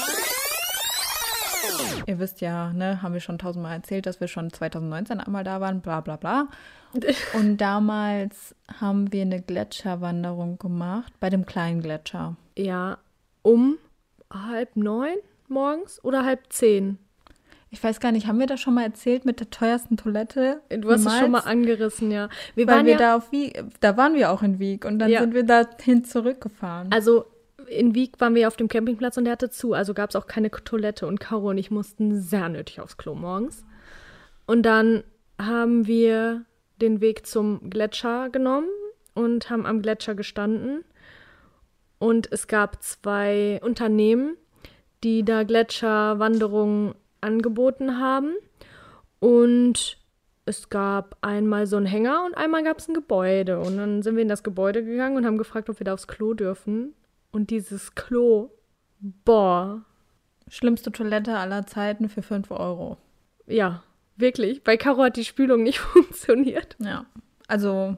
A: Ihr wisst ja, ne, haben wir schon 1000-mal erzählt, dass wir schon 2019 einmal da waren, bla bla bla. Und damals haben wir eine Gletscherwanderung gemacht, bei dem kleinen Gletscher.
B: Ja, um 8:30 morgens oder 8:30?
A: Ich weiß gar nicht, haben wir das schon mal erzählt mit der teuersten Toilette?
B: Du hast es schon mal angerissen, ja.
A: Da waren wir auch in Wiek und dann sind wir dahin zurückgefahren.
B: Also in Wiek waren wir auf dem Campingplatz und der hatte zu, also gab es auch keine Toilette und Caro und ich mussten sehr nötig aufs Klo morgens. Und dann haben wir den Weg zum Gletscher genommen und haben am Gletscher gestanden. Und es gab 2 Unternehmen, die da Gletscherwanderungen angeboten haben. Und es gab einmal so einen Hänger und einmal gab es ein Gebäude. Und dann sind wir in das Gebäude gegangen und haben gefragt, ob wir da aufs Klo dürfen. Und dieses Klo, boah.
A: Schlimmste Toilette aller Zeiten für 5 Euro.
B: Ja, wirklich. Bei Caro hat die Spülung nicht funktioniert.
A: Ja, also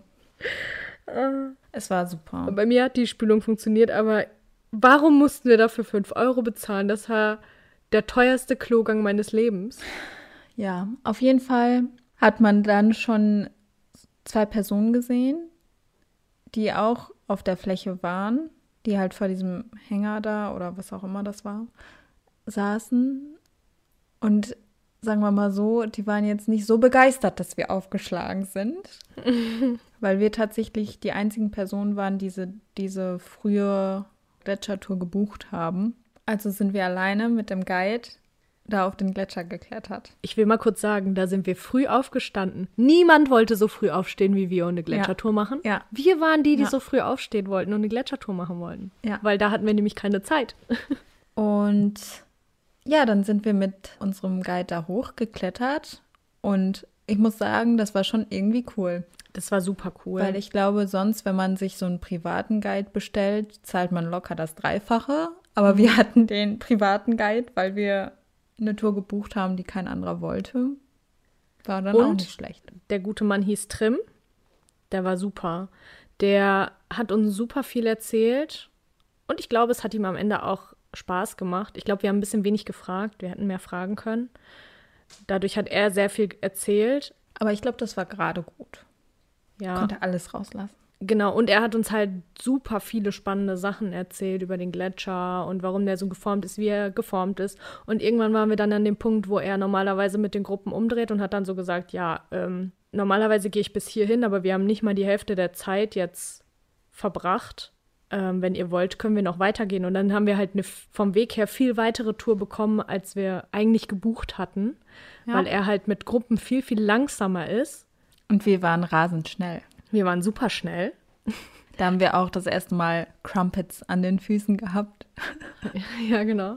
A: es war super.
B: Bei mir hat die Spülung funktioniert, aber warum mussten wir dafür 5 Euro bezahlen? Das war der teuerste Klogang meines Lebens.
A: Ja, auf jeden Fall hat man dann schon 2 Personen gesehen, die auch auf der Fläche waren, die halt vor diesem Hänger da oder was auch immer das war, saßen. Und sagen wir mal so, die waren jetzt nicht so begeistert, dass wir aufgeschlagen sind, weil wir tatsächlich die einzigen Personen waren, die diese frühe Gletschertour gebucht haben. Also sind wir alleine mit dem Guide da auf den Gletscher geklettert.
B: Ich will mal kurz sagen, da sind wir früh aufgestanden. Niemand wollte so früh aufstehen wie wir und eine Gletschertour machen.
A: Ja.
B: Wir waren die so früh aufstehen wollten und eine Gletschertour machen wollten.
A: Ja.
B: Weil da hatten wir nämlich keine Zeit.
A: Und ja, dann sind wir mit unserem Guide da hochgeklettert und ich muss sagen, das war schon irgendwie cool.
B: Das war super cool.
A: Weil ich glaube, sonst, wenn man sich so einen privaten Guide bestellt, zahlt man locker das Dreifache. Aber wir hatten den privaten Guide, weil wir eine Tour gebucht haben, die kein anderer wollte. War dann auch nicht schlecht.
B: Der gute Mann hieß Trim. Der war super. Der hat uns super viel erzählt. Und ich glaube, es hat ihm am Ende auch Spaß gemacht. Ich glaube, wir haben ein bisschen wenig gefragt. Wir hätten mehr fragen können. Dadurch hat er sehr viel erzählt.
A: Aber ich glaube, das war gerade gut.
B: Ja.
A: Konnte alles rauslassen.
B: Genau, und er hat uns halt super viele spannende Sachen erzählt über den Gletscher und warum der so geformt ist, wie er geformt ist. Und irgendwann waren wir dann an dem Punkt, wo er normalerweise mit den Gruppen umdreht und hat dann so gesagt, ja, normalerweise gehe ich bis hierhin, aber wir haben nicht mal die Hälfte der Zeit jetzt verbracht. Wenn ihr wollt, können wir noch weitergehen. Und dann haben wir halt eine vom Weg her viel weitere Tour bekommen, als wir eigentlich gebucht hatten, weil er halt mit Gruppen viel, viel langsamer ist.
A: Und wir waren rasend schnell.
B: Wir waren super schnell.
A: Da haben wir auch das erste Mal Crumpets an den Füßen gehabt.
B: Ja, genau.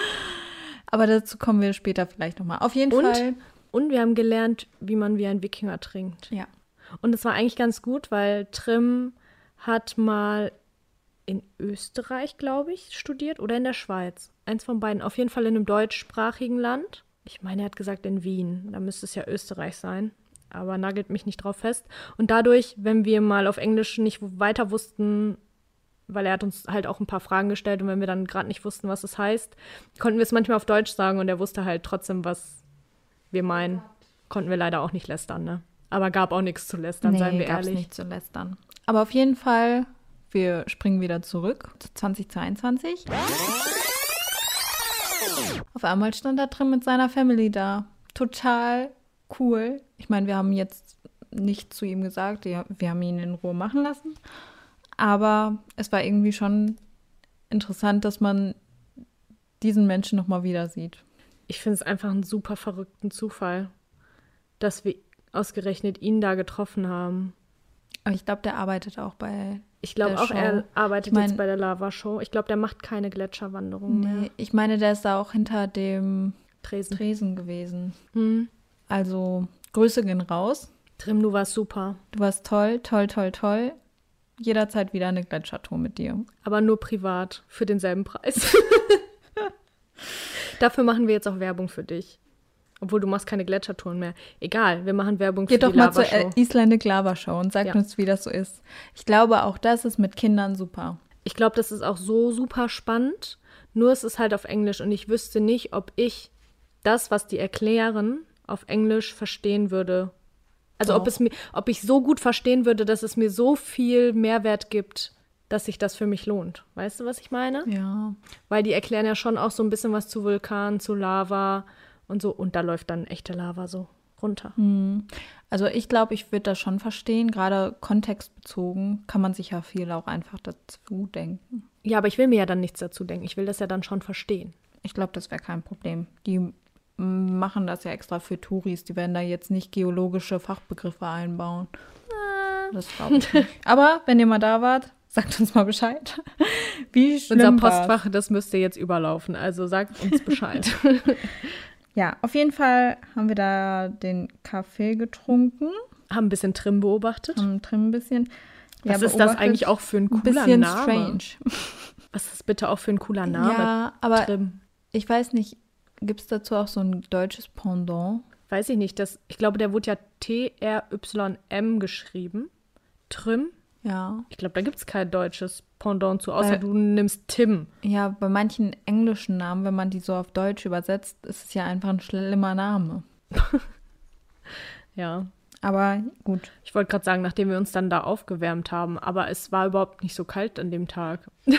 A: Aber dazu kommen wir später vielleicht nochmal. Auf jeden Fall.
B: Und wir haben gelernt, wie man wie ein Wikinger trinkt.
A: Ja.
B: Und es war eigentlich ganz gut, weil Trim hat mal in Österreich, glaube ich, studiert oder in der Schweiz. Eins von beiden. Auf jeden Fall in einem deutschsprachigen Land. Ich meine, er hat gesagt in Wien. Da müsste es ja Österreich sein. Aber nagelt mich nicht drauf fest. Und dadurch, wenn wir mal auf Englisch nicht weiter wussten, weil er hat uns halt auch ein paar Fragen gestellt und wenn wir dann gerade nicht wussten, was es heißt, konnten wir es manchmal auf Deutsch sagen und er wusste halt trotzdem, was wir meinen. Konnten wir leider auch nicht lästern, ne? Aber gab auch nichts zu lästern, seien wir ehrlich.
A: Nicht zu lästern. Aber auf jeden Fall, wir springen wieder zurück zu 2022. Auf einmal stand er drin mit seiner Family da. Total cool. Ich meine, wir haben jetzt nicht zu ihm gesagt, wir haben ihn in Ruhe machen lassen. Aber es war irgendwie schon interessant, dass man diesen Menschen nochmal wieder sieht.
B: Ich finde es einfach einen super verrückten Zufall, dass wir ausgerechnet ihn da getroffen haben.
A: Aber ich glaube, der arbeitet auch bei
B: Ich glaube auch,
A: Show.
B: er arbeitet jetzt bei der Lava Show. Ich glaube, der macht keine Gletscherwanderung mehr.
A: Ich meine, der ist da auch hinter dem
B: Tresen.
A: Tresen gewesen.
B: Hm.
A: Also, Grüße gehen raus.
B: Trim, du warst super.
A: Du warst toll, toll, toll, toll. jederzeit wieder eine Gletschertour mit dir.
B: Aber nur privat, für denselben Preis. Dafür machen wir jetzt auch Werbung für dich. Obwohl, du machst keine Gletschertouren mehr. Egal, wir machen Werbung für
A: Geht
B: die
A: doch mal zur
B: Lava-Show.
A: Icelandic Lava Show und sagt uns, wie das so ist. Ich glaube, auch das ist mit Kindern super.
B: Ich glaube, das ist auch so super spannend. Nur es ist halt auf Englisch und ich wüsste nicht, ob ich das, was die erklären, auf Englisch verstehen würde. Also ob ich so gut verstehen würde, dass es mir so viel Mehrwert gibt, dass sich das für mich lohnt. Weißt du, was ich meine?
A: Ja.
B: Weil die erklären ja schon auch so ein bisschen was zu Vulkanen, zu Lava und so. Und da läuft dann echte Lava so runter.
A: Also ich glaube, ich würde das schon verstehen. Gerade kontextbezogen kann man sich ja viel auch einfach dazu denken.
B: Ja, aber ich will mir ja dann nichts dazu denken. Ich will das ja dann schon verstehen.
A: Ich glaube, das wäre kein Problem. Die machen das ja extra für Touris. Die werden da jetzt nicht geologische Fachbegriffe einbauen. Das glaube ich nicht. Aber wenn ihr mal da wart, sagt uns mal Bescheid. Wie schlimm
B: Unser
A: war's?
B: Postfach, das müsste jetzt überlaufen. Also sagt uns Bescheid.
A: Ja, auf jeden Fall haben wir da den Kaffee getrunken.
B: Haben ein bisschen Trim beobachtet.
A: Haben drin ein bisschen.
B: Was
A: ja,
B: ist das
A: beobachtet.
B: eigentlich auch für ein
A: Ein
B: cooler
A: bisschen
B: Name?
A: strange.
B: Was ist bitte auch für ein cooler Name?
A: Ja, aber
B: Trim.
A: ich weiß nicht, gibt es dazu auch so ein deutsches Pendant?
B: Weiß ich nicht. Ich glaube, der wurde ja T-R-Y-M geschrieben. Trim.
A: Ja.
B: Ich glaube, da gibt es kein deutsches Pendant zu, außer
A: Weil-
B: du nimmst Tim.
A: Ja, bei manchen englischen Namen, wenn man die so auf Deutsch übersetzt, ist es ja einfach ein schlimmer Name.
B: Ja.
A: Aber gut.
B: Ich wollte gerade sagen, nachdem wir uns dann da aufgewärmt haben, aber es war überhaupt nicht so kalt an dem Tag.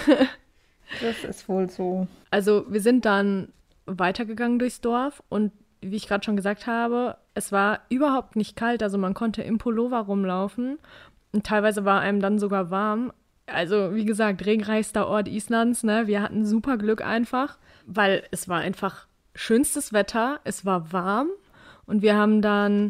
A: Das ist wohl so.
B: Also wir sind dann weitergegangen durchs Dorf und wie ich gerade schon gesagt habe, es war überhaupt nicht kalt, also man konnte im Pullover rumlaufen und teilweise war einem dann sogar warm. Also wie gesagt, regenreichster Ort Islands, ne? Wir hatten super Glück einfach, weil es war einfach schönstes Wetter, es war warm und wir haben dann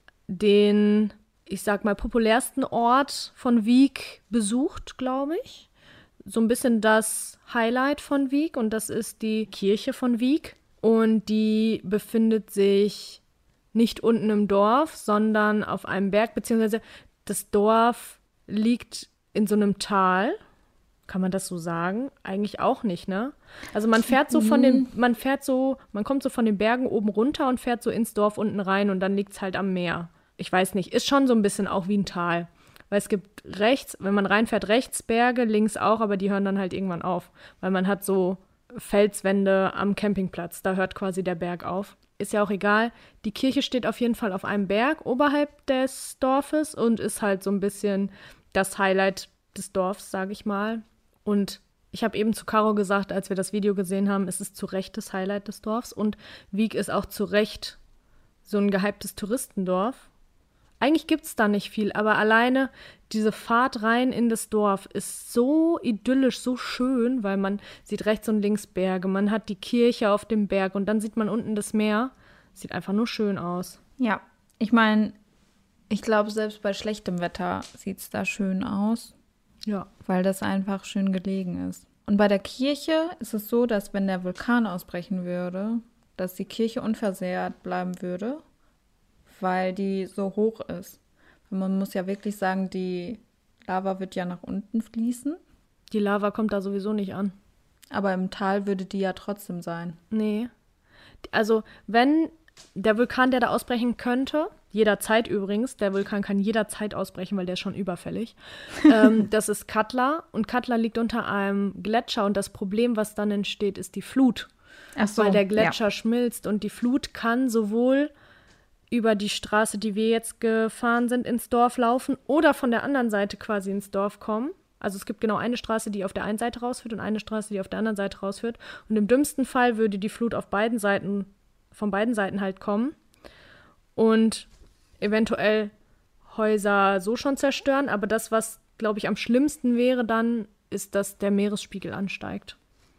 B: den, ich sag mal, populärsten Ort von Wiek besucht, glaube ich. So ein bisschen das Highlight von Wiek und das ist die Kirche von Wiek. Und die befindet sich nicht unten im Dorf, sondern auf einem Berg, beziehungsweise das Dorf liegt in so einem Tal. Kann man das so sagen? Eigentlich auch nicht, ne? Also man fährt so man kommt so von den Bergen oben runter und fährt so ins Dorf unten rein und dann liegt es halt am Meer. Ich weiß nicht, ist schon so ein bisschen auch wie ein Tal. Weil es gibt rechts, wenn man reinfährt, rechts Berge, links auch, aber die hören dann halt irgendwann auf. Weil man hat so Felswände am Campingplatz, da hört quasi der Berg auf. Ist ja auch egal. Die Kirche steht auf jeden Fall auf einem Berg oberhalb des Dorfes und ist halt so ein bisschen das Highlight des Dorfs, sage ich mal. Und ich habe eben zu Caro gesagt, als wir das Video gesehen haben, es ist zu Recht das Highlight des Dorfs. Und Wiek ist auch zu Recht so ein gehyptes Touristendorf. Eigentlich gibt es da nicht viel, aber alleine diese Fahrt rein in das Dorf ist so idyllisch, so schön, weil man sieht rechts und links Berge, man hat die Kirche auf dem Berg und dann sieht man unten das Meer. Sieht einfach nur schön aus.
A: Ja, ich meine, ich glaube, selbst bei schlechtem Wetter sieht es da schön aus,
B: Ja.
A: weil das einfach schön gelegen ist. Und bei der Kirche ist es so, dass wenn der Vulkan ausbrechen würde, dass die Kirche unversehrt bleiben würde, weil die so hoch ist. Man muss ja wirklich sagen, die Lava wird ja nach unten fließen,
B: Die Lava kommt da sowieso nicht an.
A: aber im Tal würde die ja trotzdem sein.
B: Nee. Also, wenn der Vulkan, der da ausbrechen könnte, jederzeit übrigens, der Vulkan kann jederzeit ausbrechen, weil der ist schon überfällig, das ist Katla und Katla liegt unter einem Gletscher und das Problem, was dann entsteht, ist die Flut.
A: Ach so,
B: Weil der Gletscher schmilzt und die Flut kann sowohl über die Straße, die wir jetzt gefahren sind, ins Dorf laufen oder von der anderen Seite quasi ins Dorf kommen. Also es gibt genau eine Straße, die auf der einen Seite rausführt und eine Straße, die auf der anderen Seite rausführt. Und im dümmsten Fall würde die Flut von beiden Seiten halt kommen und eventuell Häuser so schon zerstören. Aber das, was, glaube ich, am schlimmsten wäre dann, ist, dass der Meeresspiegel ansteigt.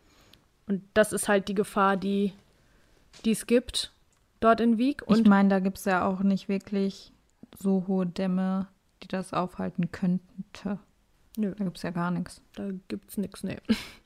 B: Und das ist halt die Gefahr, die es gibt dort in Wiek.
A: Ich
B: Und
A: meine, da gibt es ja auch nicht wirklich so hohe Dämme, die das aufhalten könnte.
B: nö,
A: Da gibt es ja gar nichts.
B: da gibt's nichts, nee.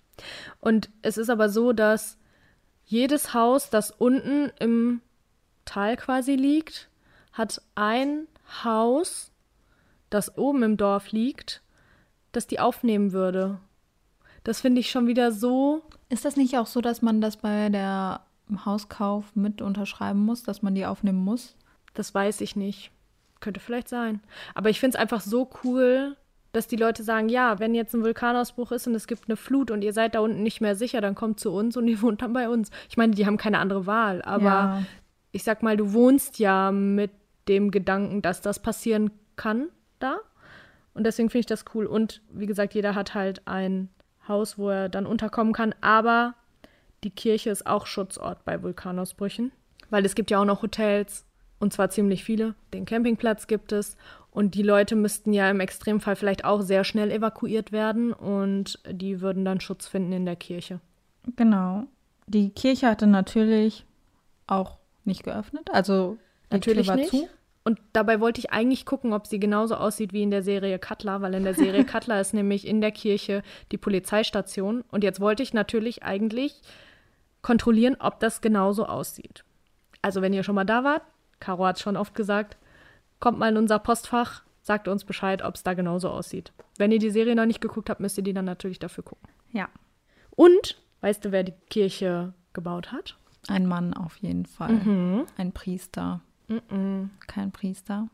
B: Und es ist aber so, dass jedes Haus, das unten im Tal quasi liegt, hat ein Haus, das oben im Dorf liegt, dass die aufnehmen würde. Das finde ich schon wieder so.
A: Ist das nicht auch so, dass man das bei der Hauskauf mit unterschreiben muss, dass man die aufnehmen muss?
B: Das weiß ich nicht. Könnte vielleicht sein. Aber ich finde es einfach so cool, dass die Leute sagen, ja, wenn jetzt ein Vulkanausbruch ist und es gibt eine Flut und ihr seid da unten nicht mehr sicher, dann kommt zu uns und ihr wohnt dann bei uns. Ich meine, die haben keine andere Wahl, aber ich sag mal, du wohnst ja mit dem Gedanken, dass das passieren kann da. Und deswegen finde ich das cool. Und wie gesagt, jeder hat halt ein Haus, wo er dann unterkommen kann. Aber die Kirche ist auch Schutzort bei Vulkanausbrüchen. Weil es gibt ja auch noch Hotels, und zwar ziemlich viele. Den Campingplatz gibt es. Und die Leute müssten ja im Extremfall vielleicht auch sehr schnell evakuiert werden. Und die würden dann Schutz finden in der Kirche.
A: Genau. Die Kirche hatte natürlich auch nicht geöffnet. Also die
B: Natürlich
A: Tür war
B: nicht.
A: zu.
B: Und dabei wollte ich eigentlich gucken, ob sie genauso aussieht wie in der Serie Cutler, weil in der Serie Cutler ist nämlich in der Kirche die Polizeistation. Und jetzt wollte ich natürlich eigentlich kontrollieren, ob das genauso aussieht. Also wenn ihr schon mal da wart, Caro hat es schon oft gesagt, kommt mal in unser Postfach, sagt uns Bescheid, ob es da genauso aussieht. Wenn ihr die Serie noch nicht geguckt habt, müsst ihr die dann natürlich dafür gucken.
A: Ja.
B: Und, weißt du, wer die Kirche gebaut hat?
A: Ein Mann auf jeden Fall. Ein Priester. Kein Priester.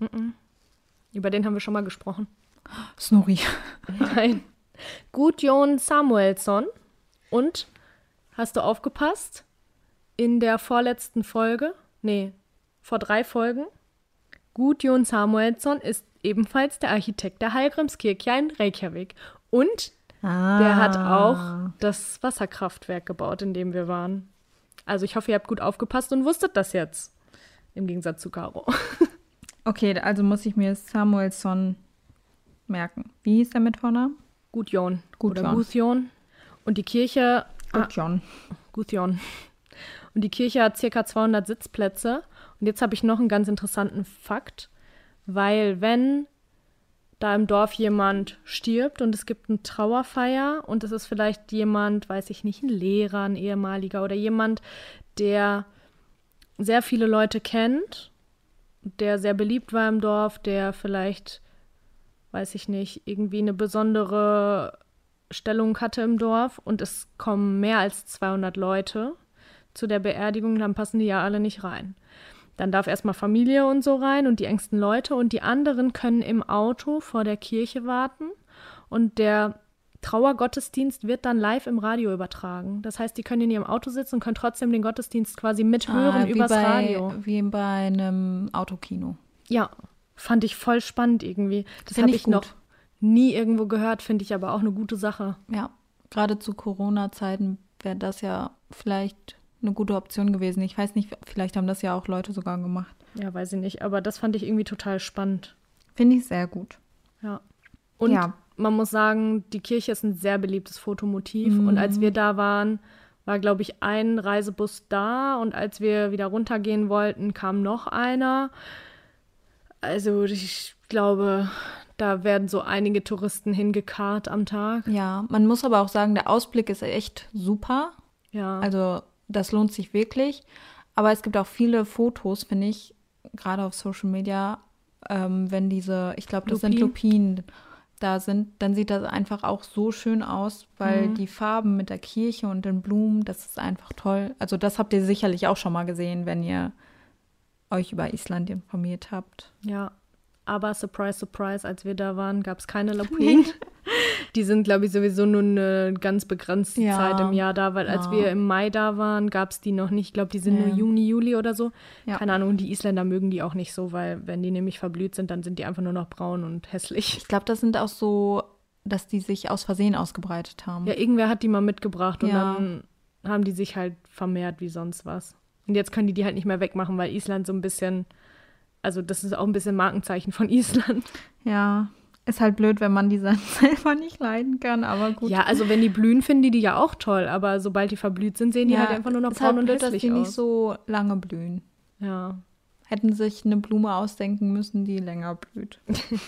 B: Über den haben wir schon mal gesprochen.
A: Snorri.
B: Nein. Gudjon Samuelsson. Und, hast du aufgepasst? In der vorletzten Folge, vor 3 Folgen, Gudjon Samuelsson ist ebenfalls der Architekt der Hallgrímskirkja in Reykjavik. Und der hat auch das Wasserkraftwerk gebaut, in dem wir waren. Also ich hoffe, ihr habt gut aufgepasst und wusstet das jetzt. Im Gegensatz zu Caro.
A: Okay, also muss ich mir Samuelsson merken. Wie hieß der mit Vornamen?
B: Gudjon.
A: Gudjon.
B: Oder Gudjon. Und die Kirche...
A: Gudjon.
B: Gudjon. Und die Kirche hat ca. 200 Sitzplätze. Und jetzt habe ich noch einen ganz interessanten Fakt. Weil wenn da im Dorf jemand stirbt und es gibt eine Trauerfeier und es ist vielleicht jemand, weiß ich nicht, ein Lehrer, ein ehemaliger oder jemand, der sehr viele Leute kennt, der sehr beliebt war im Dorf, der vielleicht, weiß ich nicht, irgendwie eine besondere Stellung hatte im Dorf und es kommen mehr als 200 Leute zu der Beerdigung, dann passen die ja alle nicht rein. Dann darf erstmal Familie und so rein und die engsten Leute und die anderen können im Auto vor der Kirche warten und der Trauergottesdienst wird dann live im Radio übertragen. Das heißt, die können in ihrem Auto sitzen und können trotzdem den Gottesdienst quasi mithören übers Radio.
A: Wie bei einem Autokino.
B: Ja, fand ich voll spannend irgendwie. Das
A: Find
B: habe
A: ich
B: ich
A: gut.
B: noch nie irgendwo gehört, finde ich aber auch eine gute Sache.
A: Ja, gerade zu Corona-Zeiten wäre das ja vielleicht eine gute Option gewesen. Ich weiß nicht, vielleicht haben das ja auch Leute sogar gemacht.
B: Ja, weiß ich nicht, aber das fand ich irgendwie total spannend.
A: Finde ich sehr gut.
B: Ja. Und
A: Ja.
B: man muss sagen, die Kirche ist ein sehr beliebtes Fotomotiv. Und als wir da waren, war, glaube ich, ein Reisebus da. Und als wir wieder runtergehen wollten, kam noch einer. Also ich glaube, da werden so einige Touristen hingekarrt am Tag.
A: Ja, man muss aber auch sagen, der Ausblick ist echt super.
B: Ja,
A: Also das lohnt sich wirklich. Aber es gibt auch viele Fotos, finde ich, gerade auf Social Media, wenn diese, ich glaube, das sind Lupinen da sind, dann sieht das einfach auch so schön aus, weil die Farben mit der Kirche und den Blumen, das ist einfach toll. Also das habt ihr sicherlich auch schon mal gesehen, wenn ihr euch über Island informiert habt.
B: ja. Aber surprise, surprise, als wir da waren, gab es keine Lupinen. Die sind, glaube ich, sowieso nur eine ganz begrenzte
A: Ja.
B: Zeit im Jahr da, weil als wir im Mai da waren, gab es die noch nicht. Ich glaube, die sind nur Juni, Juli oder so.
A: Ja.
B: Keine Ahnung, die Isländer mögen die auch nicht so, weil wenn die nämlich verblüht sind, dann sind die einfach nur noch braun und hässlich.
A: Ich glaube, das sind auch so, dass die sich aus Versehen ausgebreitet haben.
B: Ja, irgendwer hat die mal mitgebracht und
A: Ja.
B: dann haben die sich halt vermehrt wie sonst was. Und jetzt können die halt nicht mehr wegmachen, weil Island so ein bisschen, also das ist auch ein bisschen Markenzeichen von Island.
A: Ja, ist halt blöd, wenn man die dann selber nicht leiden kann, aber gut.
B: Ja, also wenn die blühen, finden die ja auch toll, aber sobald die verblüht sind, sehen die halt einfach nur noch
A: ist
B: braun
A: halt
B: und
A: blöd, dass
B: hässlich
A: die nicht
B: aus.
A: so lange blühen.
B: Ja,
A: Hätten sich eine Blume ausdenken müssen, die länger blüht.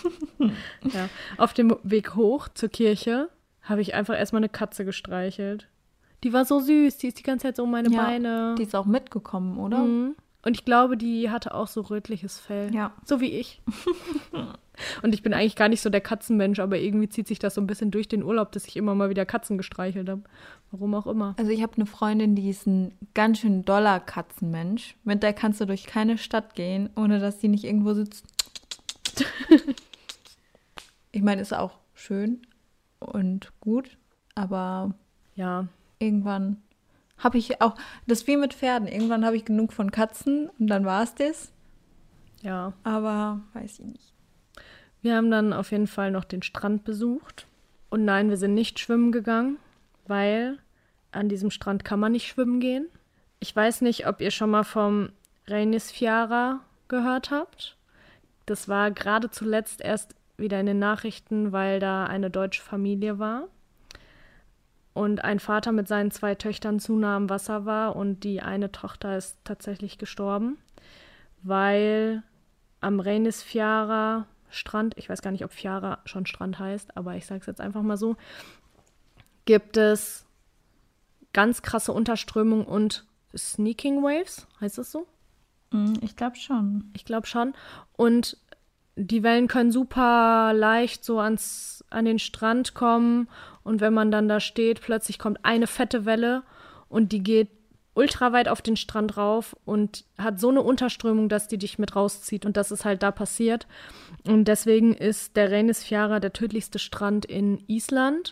B: ja. Auf dem Weg hoch zur Kirche habe ich einfach erstmal eine Katze gestreichelt. Die war so süß, die ist die ganze Zeit so um meine Beine.
A: Die ist auch mitgekommen, oder?
B: Mhm. Und ich glaube, die hatte auch so rötliches Fell.
A: Ja.
B: So wie ich. Und ich bin eigentlich gar nicht so der Katzenmensch, aber irgendwie zieht sich das so ein bisschen durch den Urlaub, dass ich immer mal wieder Katzen gestreichelt habe. Warum auch immer.
A: Also ich habe eine Freundin, die ist ein ganz schön doller Katzenmensch. Mit der kannst du durch keine Stadt gehen, ohne dass die nicht irgendwo sitzt. Ich meine, ist auch schön und gut, aber
B: Ja,
A: irgendwann habe ich auch, das ist wie mit Pferden, irgendwann habe ich genug von Katzen und dann war es das,
B: ja.
A: aber weiß ich nicht.
B: Wir haben dann auf jeden Fall noch den Strand besucht. Und nein, wir sind nicht schwimmen gegangen, weil an diesem Strand kann man nicht schwimmen gehen. Ich weiß nicht, ob ihr schon mal vom Reynisfjara gehört habt. Das war gerade zuletzt erst wieder in den Nachrichten, weil da eine deutsche Familie war und ein Vater mit seinen 2 Töchtern zu nah am Wasser war und die eine Tochter ist tatsächlich gestorben, weil am Reynisfjara Strand, ich weiß gar nicht, ob Fjara schon Strand heißt, aber ich sage es jetzt einfach mal so, gibt es ganz krasse Unterströmung und Sneaking Waves, heißt es so?
A: Ich glaube schon.
B: Ich glaube schon. Und die Wellen können super leicht so an den Strand kommen und wenn man dann da steht, plötzlich kommt eine fette Welle und die geht ultra weit auf den Strand rauf und hat so eine Unterströmung, dass die dich mit rauszieht und das ist halt da passiert. Und deswegen ist der Reynisfjara der tödlichste Strand in Island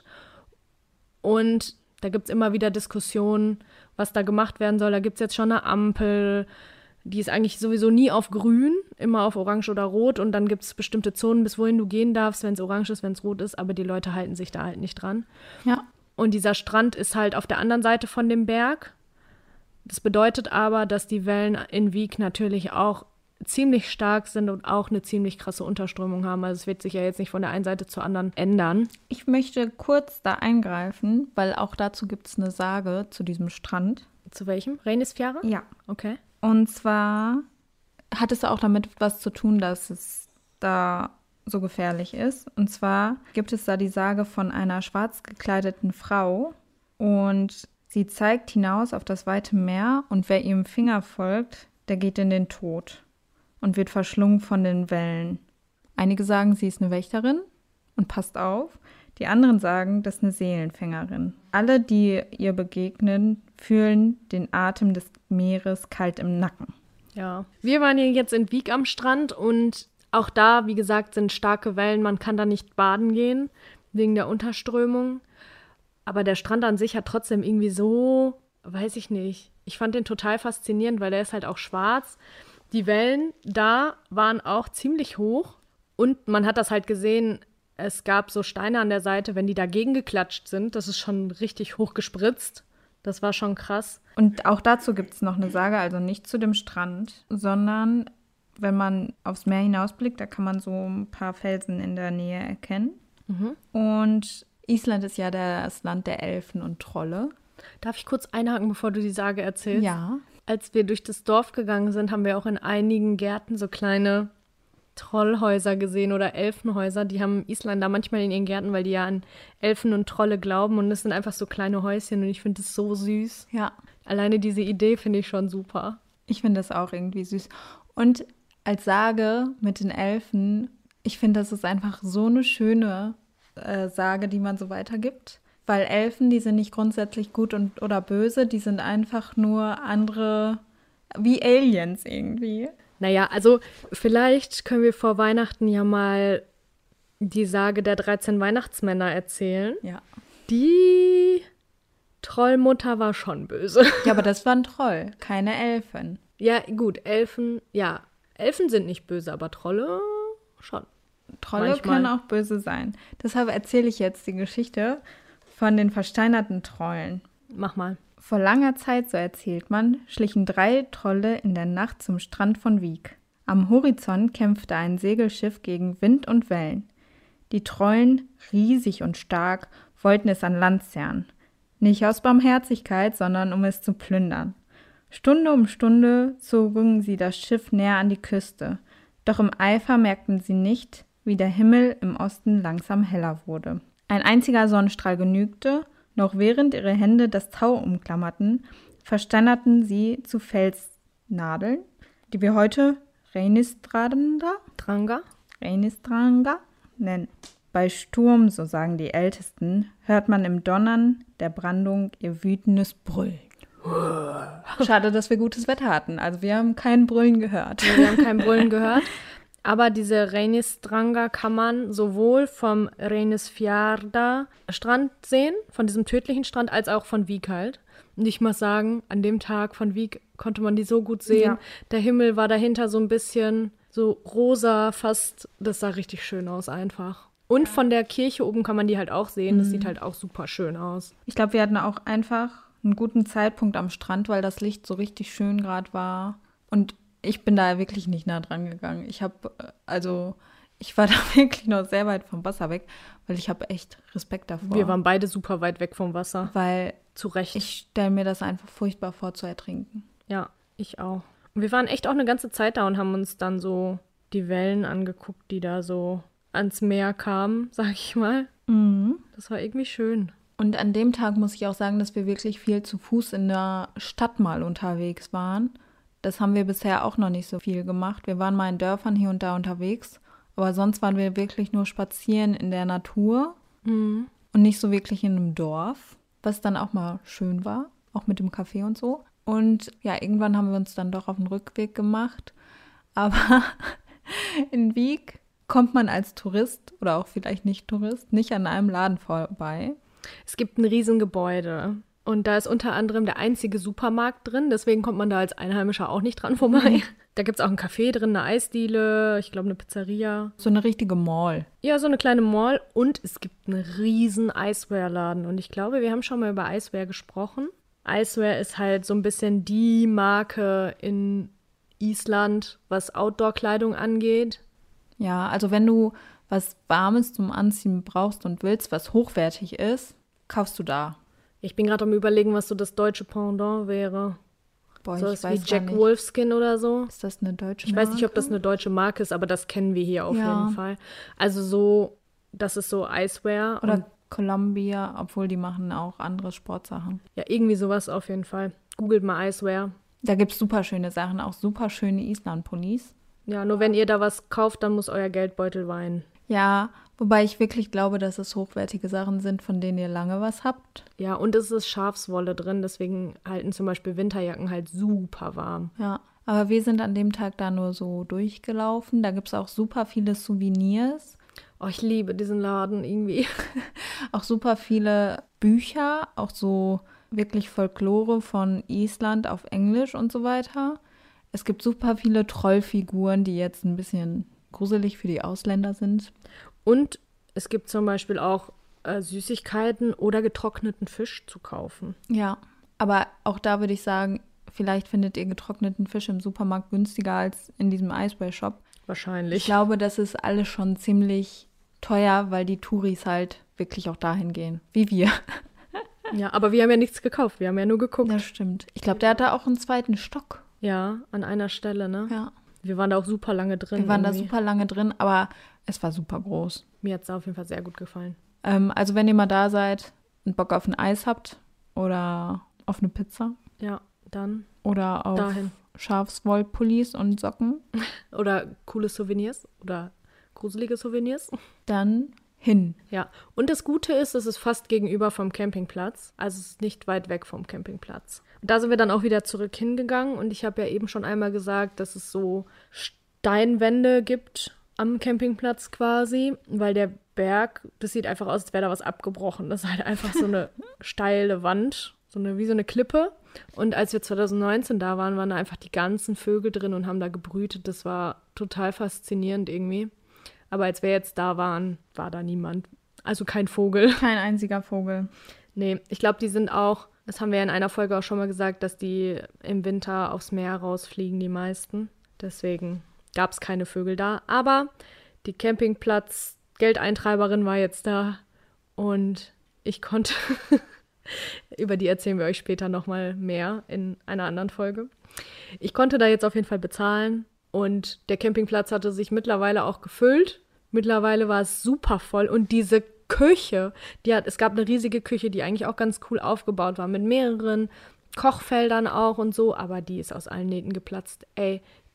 B: und da gibt es immer wieder Diskussionen, was da gemacht werden soll. Da gibt es jetzt schon eine Ampel, die ist eigentlich sowieso nie auf grün, immer auf orange oder rot und dann gibt es bestimmte Zonen, bis wohin du gehen darfst, wenn es orange ist, wenn es rot ist, aber die Leute halten sich da halt nicht dran.
A: Ja.
B: Und dieser Strand ist halt auf der anderen Seite von dem Berg. Das bedeutet aber, dass die Wellen in Wiek natürlich auch ziemlich stark sind und auch eine ziemlich krasse Unterströmung haben. Also es wird sich ja jetzt nicht von der einen Seite zur anderen ändern.
A: Ich möchte kurz da eingreifen, weil auch dazu gibt es eine Sage zu diesem Strand.
B: Zu welchem? Reynisfjara?
A: Ja.
B: Okay.
A: Und zwar hat es auch damit was zu tun, dass es da so gefährlich ist. Und zwar gibt es da die Sage von einer schwarz gekleideten Frau und sie zeigt hinaus auf das weite Meer und wer ihrem Finger folgt, der geht in den Tod und wird verschlungen von den Wellen. Einige sagen, sie ist eine Wächterin und passt auf. Die anderen sagen, das ist eine Seelenfängerin. Alle, die ihr begegnen, fühlen den Atem des Meeres kalt im Nacken.
B: Ja. Wir waren hier jetzt in Wiek am Strand und auch da, wie gesagt, sind starke Wellen. Man kann da nicht baden gehen, wegen der Unterströmung. Aber der Strand an sich hat trotzdem irgendwie so, weiß ich nicht. Ich fand den total faszinierend, weil der ist halt auch schwarz. Die Wellen da waren auch ziemlich hoch und man hat das halt gesehen, es gab so Steine an der Seite, wenn die dagegen geklatscht sind, das ist schon richtig hoch gespritzt. Das war schon krass.
A: Und auch dazu gibt es noch eine Sage, also nicht zu dem Strand, sondern wenn man aufs Meer hinausblickt, da kann man so ein paar Felsen in der Nähe erkennen. Und Island ist ja das Land der Elfen und Trolle.
B: Darf ich kurz einhaken, bevor du die Sage erzählst?
A: Ja.
B: Als wir durch das Dorf gegangen sind, haben wir auch in einigen Gärten so kleine Trollhäuser gesehen oder Elfenhäuser. Die haben Isländer manchmal in ihren Gärten, weil die ja an Elfen und Trolle glauben. Und das sind einfach so kleine Häuschen und ich finde das so süß.
A: Ja.
B: Alleine diese Idee finde ich schon super.
A: Ich finde das auch irgendwie süß. Und als Sage mit den Elfen, ich finde, das ist einfach so eine schöne Sage, die man so weitergibt. Weil Elfen, die sind nicht grundsätzlich gut oder böse, die sind einfach nur andere, wie Aliens irgendwie.
B: Naja, also vielleicht können wir vor Weihnachten ja mal die Sage der 13 Weihnachtsmänner erzählen.
A: Ja.
B: Die Trollmutter war schon böse.
A: Ja, aber das war ein Troll, keine Elfen.
B: Ja, gut, Elfen, ja. Elfen sind nicht böse, aber Trolle schon.
A: Trolle
B: Manchmal.
A: können auch böse sein. Deshalb erzähle ich jetzt die Geschichte von den versteinerten Trollen.
B: Mach mal.
A: Vor langer Zeit, so erzählt man, schlichen 3 Trolle in der Nacht zum Strand von Wiek. Am Horizont kämpfte ein Segelschiff gegen Wind und Wellen. Die Trollen, riesig und stark, wollten es an Land zerren. Nicht aus Barmherzigkeit, sondern um es zu plündern. Stunde um Stunde zogen sie das Schiff näher an die Küste. Doch im Eifer merkten sie nicht, wie der Himmel im Osten langsam heller wurde. Ein einziger Sonnenstrahl genügte, noch während ihre Hände das Tau umklammerten, versteinerten sie zu Felsnadeln, die wir heute Reynisdranger,
B: Dranga?
A: Renistranga nennen. Bei Sturm, so sagen die Ältesten, hört man im Donnern der Brandung ihr wütendes Brüllen. Schade, dass wir gutes Wetter hatten. Also wir haben kein Brüllen gehört.
B: Wir haben kein Brüllen gehört. Aber diese Renistranga kann man sowohl vom Reynisfjörður Strand sehen, von diesem tödlichen Strand, als auch von Vík halt. Und ich muss sagen, an dem Tag von Vík konnte man die so gut sehen.
A: Ja.
B: Der Himmel war dahinter so ein bisschen so rosa fast. Das sah richtig schön aus einfach. Und von der Kirche oben kann man die halt auch sehen. Das sieht halt auch super schön aus.
A: Ich glaube, wir hatten auch einfach einen guten Zeitpunkt am Strand, weil das Licht so richtig schön gerade war. Und ich bin da wirklich nicht nah dran gegangen. Ich war da wirklich noch sehr weit vom Wasser weg, weil ich habe echt Respekt davor.
B: Wir waren beide super weit weg vom Wasser.
A: Weil
B: Zu Recht.
A: ich stelle mir das einfach furchtbar vor, zu ertrinken.
B: Ja, ich auch. Und wir waren echt auch eine ganze Zeit da und haben uns dann so die Wellen angeguckt, die da so ans Meer kamen, sag ich mal.
A: Mhm.
B: Das war irgendwie schön.
A: Und an dem Tag muss ich auch sagen, dass wir wirklich viel zu Fuß in der Stadt mal unterwegs waren. Das haben wir bisher auch noch nicht so viel gemacht. Wir waren mal in Dörfern hier und da unterwegs, aber sonst waren wir wirklich nur spazieren in der Natur und nicht so wirklich in einem Dorf, was dann auch mal schön war, auch mit dem Café und so. Und ja, irgendwann haben wir uns dann doch auf den Rückweg gemacht. Aber in Vík kommt man als Tourist oder auch vielleicht nicht Tourist nicht an einem Laden vorbei.
B: Es gibt ein Riesengebäude und da ist unter anderem der einzige Supermarkt drin, deswegen kommt man da als Einheimischer auch nicht dran vorbei. Da gibt es auch ein Café drin, eine Eisdiele, ich glaube eine Pizzeria.
A: So eine richtige Mall.
B: Ja, so eine kleine Mall und es gibt einen riesen Eiswear-Laden und ich glaube, wir haben schon mal über Eiswear gesprochen. Eiswear ist halt so ein bisschen die Marke in Island, was Outdoor-Kleidung angeht.
A: Ja, also wenn du was Warmes zum Anziehen brauchst und willst, was hochwertig ist, kaufst du da.
B: Ich bin gerade am Überlegen, was so das deutsche Pendant wäre.
A: Boah,
B: So
A: ich
B: was wie
A: weiß gar
B: Jack
A: nicht.
B: Wolfskin oder so.
A: Ist das eine deutsche
B: Ich weiß nicht, ob das
A: Marke?
B: eine deutsche Marke ist, aber das kennen wir hier auf
A: Ja.
B: jeden Fall. Also so, das ist so Eiswear. Und
A: Oder Columbia, obwohl die machen auch andere Sportsachen.
B: ja, irgendwie sowas auf jeden Fall. Googelt mal Eiswear.
A: Da gibt es super schöne Sachen, auch super schöne Island-Pullis.
B: Ja, nur wenn ihr da was kauft, dann muss euer Geldbeutel weinen.
A: Ja, wobei ich wirklich glaube, dass es hochwertige Sachen sind, von denen ihr lange was habt.
B: Ja, und es ist Schafswolle drin, deswegen halten zum Beispiel Winterjacken halt super warm.
A: Ja, aber wir sind an dem Tag da nur so durchgelaufen. Da gibt es auch super viele Souvenirs,
B: Oh, ich liebe diesen Laden irgendwie.
A: auch super viele Bücher, auch so wirklich Folklore von Island auf Englisch und so weiter. Es gibt super viele Trollfiguren, die jetzt ein bisschen gruselig für die Ausländer sind.
B: Und es gibt zum Beispiel auch Süßigkeiten oder getrockneten Fisch zu kaufen.
A: Ja, aber auch da würde ich sagen, vielleicht findet ihr getrockneten Fisch im Supermarkt günstiger als in diesem Eisbär-Shop. Ich
B: Wahrscheinlich.
A: glaube, das ist alles schon ziemlich teuer, weil die Touris halt wirklich auch dahin gehen, wie wir.
B: Ja, aber wir haben ja nichts gekauft, wir haben ja nur geguckt.
A: Das stimmt. Ich glaube, der hat da auch einen zweiten Stock.
B: Ja, an einer Stelle, ne?
A: Ja.
B: Wir waren da auch super lange drin.
A: Wir waren da
B: irgendwie.
A: super lange drin, aber es war super groß.
B: Mir hat es auf jeden Fall sehr gut gefallen.
A: Also wenn ihr mal da seid und Bock auf ein Eis habt oder auf eine Pizza
B: Ja, dann
A: oder auf
B: dahin.
A: Schafswollpullis und Socken,
B: Oder coole Souvenirs oder gruselige Souvenirs.
A: dann hin.
B: Ja, und das Gute ist, es ist fast gegenüber vom Campingplatz. Also es ist nicht weit weg vom Campingplatz. Und da sind wir dann auch wieder zurück hingegangen. Und ich habe ja eben schon einmal gesagt, dass es so Steinwände gibt am Campingplatz quasi, weil der Berg, das sieht einfach aus, als wäre da was abgebrochen. Das ist halt einfach so eine steile Wand, wie so eine Klippe. Und als wir 2019 da waren, waren da einfach die ganzen Vögel drin und haben da gebrütet. Das war total faszinierend irgendwie. Aber als wir jetzt da waren, war da niemand. Also kein Vogel.
A: Kein einziger Vogel.
B: Nee, ich glaube, die sind auch, das haben wir ja in einer Folge auch schon mal gesagt, dass die im Winter aufs Meer rausfliegen, die meisten. Deswegen gab es keine Vögel da. Aber die Campingplatz-Geldeintreiberin war jetzt da und ich konnte, über die erzählen wir euch später nochmal mehr in einer anderen Folge. Ich konnte da jetzt auf jeden Fall bezahlen und der Campingplatz hatte sich mittlerweile auch gefüllt. Mittlerweile war es super voll und diese Küche, es gab eine riesige Küche, die eigentlich auch ganz cool aufgebaut war, mit mehreren Kochfeldern auch und so, aber die ist aus allen Nähten geplatzt. Ey,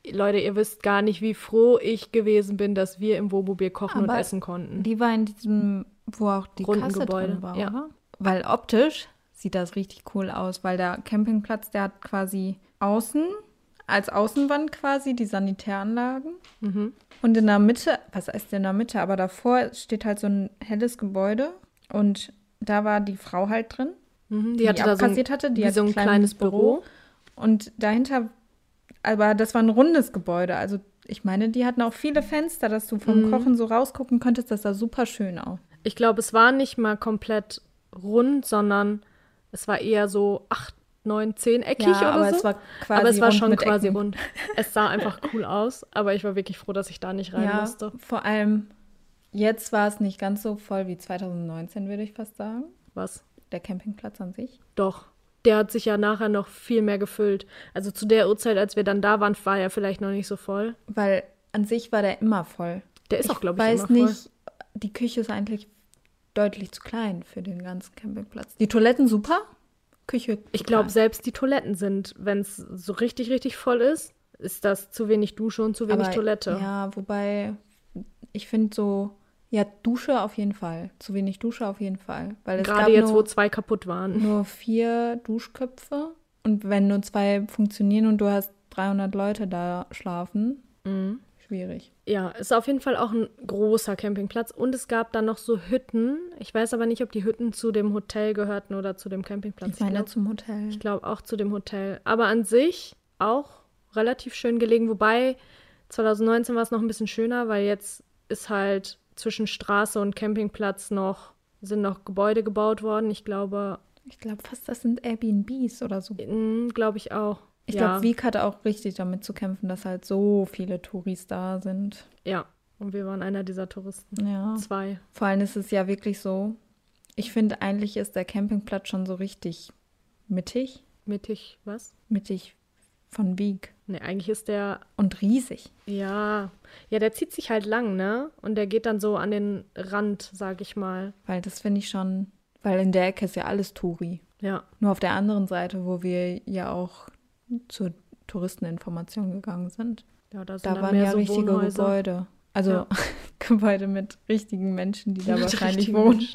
B: Leute, ihr wisst gar nicht, wie froh ich gewesen bin, dass wir im Wohnmobil kochen und
A: Aber
B: essen konnten.
A: Die war in diesem, wo auch die
B: Runden
A: Kasse
B: Gebäude,
A: drin war,
B: ja.
A: oder? Weil optisch sieht das richtig cool aus, weil der Campingplatz, der hat quasi außen, als Außenwand quasi die Sanitäranlagen.
B: Mhm.
A: Und in der Mitte, was heißt in der Mitte, aber davor steht halt so ein helles Gebäude und da war die Frau halt drin,
B: Mhm.
A: die
B: hatte da so ein,
A: abkassiert hatte. Die
B: wie
A: hat
B: so ein kleines Büro.
A: Und dahinter, aber das war ein rundes Gebäude. Also ich meine, die hatten auch viele Fenster, dass du vom Kochen so rausgucken könntest. Das sah super schön aus.
B: Ich glaube, es war nicht mal komplett rund, sondern es war eher so 8, 9, 10-eckig oder
A: aber
B: so.
A: es war quasi
B: aber es war
A: rund
B: schon
A: mit
B: quasi
A: Ecken.
B: rund. Es sah einfach cool aus, aber ich war wirklich froh, dass ich da nicht rein
A: Ja,
B: musste.
A: vor allem jetzt war es nicht ganz so voll wie 2019, würde ich fast sagen.
B: Was?
A: Der Campingplatz an sich.
B: Doch. Der hat sich ja nachher noch viel mehr gefüllt. Also zu der Uhrzeit, als wir dann da waren, war er vielleicht noch nicht so voll.
A: Weil an sich war der immer voll.
B: Der ist auch, glaube ich,
A: weiß
B: immer voll.
A: nicht, die Küche ist eigentlich deutlich zu klein für den ganzen Campingplatz. Die Toiletten super, Küche zu
B: Ich glaube,
A: klein.
B: selbst die Toiletten sind, wenn es so richtig, richtig voll ist das zu wenig Dusche und zu wenig
A: Aber,
B: Toilette.
A: Ja, wobei ich finde so, ja, Dusche auf jeden Fall. Zu wenig Dusche auf jeden Fall. Weil es
B: Gerade
A: gab
B: jetzt, wo
A: nur,
B: 2 kaputt waren.
A: nur 4 Duschköpfe. Und wenn nur 2 funktionieren und du hast 300 Leute da schlafen, schwierig.
B: Ja, ist auf jeden Fall auch ein großer Campingplatz. Und es gab dann noch so Hütten. Ich weiß aber nicht, ob die Hütten zu dem Hotel gehörten oder zu dem Campingplatz.
A: Ich meine zum Hotel.
B: Ich glaube auch zu dem Hotel. Aber an sich auch relativ schön gelegen. Wobei 2019 war es noch ein bisschen schöner, weil jetzt ist halt zwischen Straße und Campingplatz sind noch Gebäude gebaut worden. Ich glaube
A: fast, das sind Airbnbs oder so.
B: glaube ich auch.
A: Ich
B: Ja.
A: glaube, Wiek hat auch richtig damit zu kämpfen, dass halt so viele Touris da sind.
B: Ja, und wir waren einer dieser Touristen.
A: Ja.
B: 2.
A: Vor allem ist es ja wirklich so, ich finde, eigentlich ist der Campingplatz schon so richtig mittig.
B: Mittig, was?
A: Mittig von Wiek.
B: Ne, eigentlich ist der,
A: Und riesig.
B: ja, der zieht sich halt lang, ne? Und der geht dann so an den Rand, sag ich mal.
A: Weil das finde ich schon, weil in der Ecke ist ja alles Touri.
B: Ja,
A: Nur auf der anderen Seite, wo wir ja auch zur Touristeninformation gegangen sind.
B: ja, da sind
A: Da
B: dann
A: waren
B: mehr
A: ja
B: so
A: richtige
B: Wohnhäuser.
A: Gebäude. Also
B: Ja.
A: Gebäude mit richtigen Menschen, die da
B: Mit
A: wahrscheinlich
B: richtigen
A: wohnen.
B: Menschen.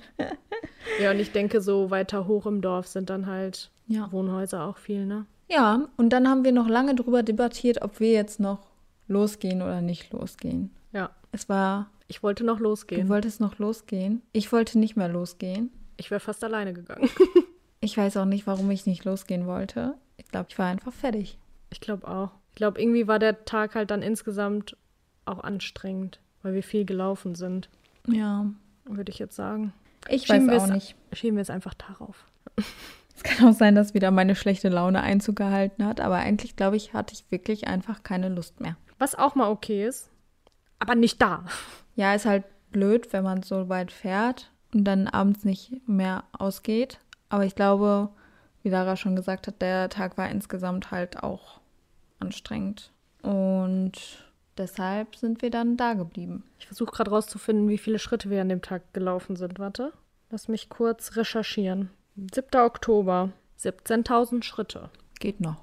B: Ja, und ich denke, so weiter hoch im Dorf sind dann halt
A: Ja.
B: Wohnhäuser auch viel, ne?
A: Ja, und dann haben wir noch lange drüber debattiert, ob wir jetzt noch losgehen oder nicht losgehen.
B: Ja,
A: Es war,
B: ich wollte noch
A: du
B: losgehen.
A: wolltest noch losgehen. Ich wollte nicht mehr losgehen.
B: Ich wäre fast alleine gegangen.
A: Ich weiß auch nicht, warum ich nicht losgehen wollte. Ich glaube, ich war einfach fertig.
B: Ich glaube auch. Ich glaube, irgendwie war der Tag halt dann insgesamt auch anstrengend, weil wir viel gelaufen sind,
A: Ja,
B: würde ich jetzt sagen.
A: ich
B: Schieben wir
A: weiß auch
B: es-
A: nicht.
B: Schieben wir es einfach darauf.
A: Es kann auch sein, dass wieder meine schlechte Laune Einzug gehalten hat, aber eigentlich, glaube ich, hatte ich wirklich einfach keine Lust mehr.
B: Was auch mal okay ist, aber nicht da.
A: Ja, ist halt blöd, wenn man so weit fährt und dann abends nicht mehr ausgeht. Aber ich glaube, wie Lara schon gesagt hat, der Tag war insgesamt halt auch anstrengend. Und deshalb sind wir dann da geblieben.
B: Ich versuche gerade rauszufinden, wie viele Schritte wir an dem Tag gelaufen sind. Warte, lass mich kurz recherchieren. 7. Oktober, 17.000 Schritte.
A: Geht noch.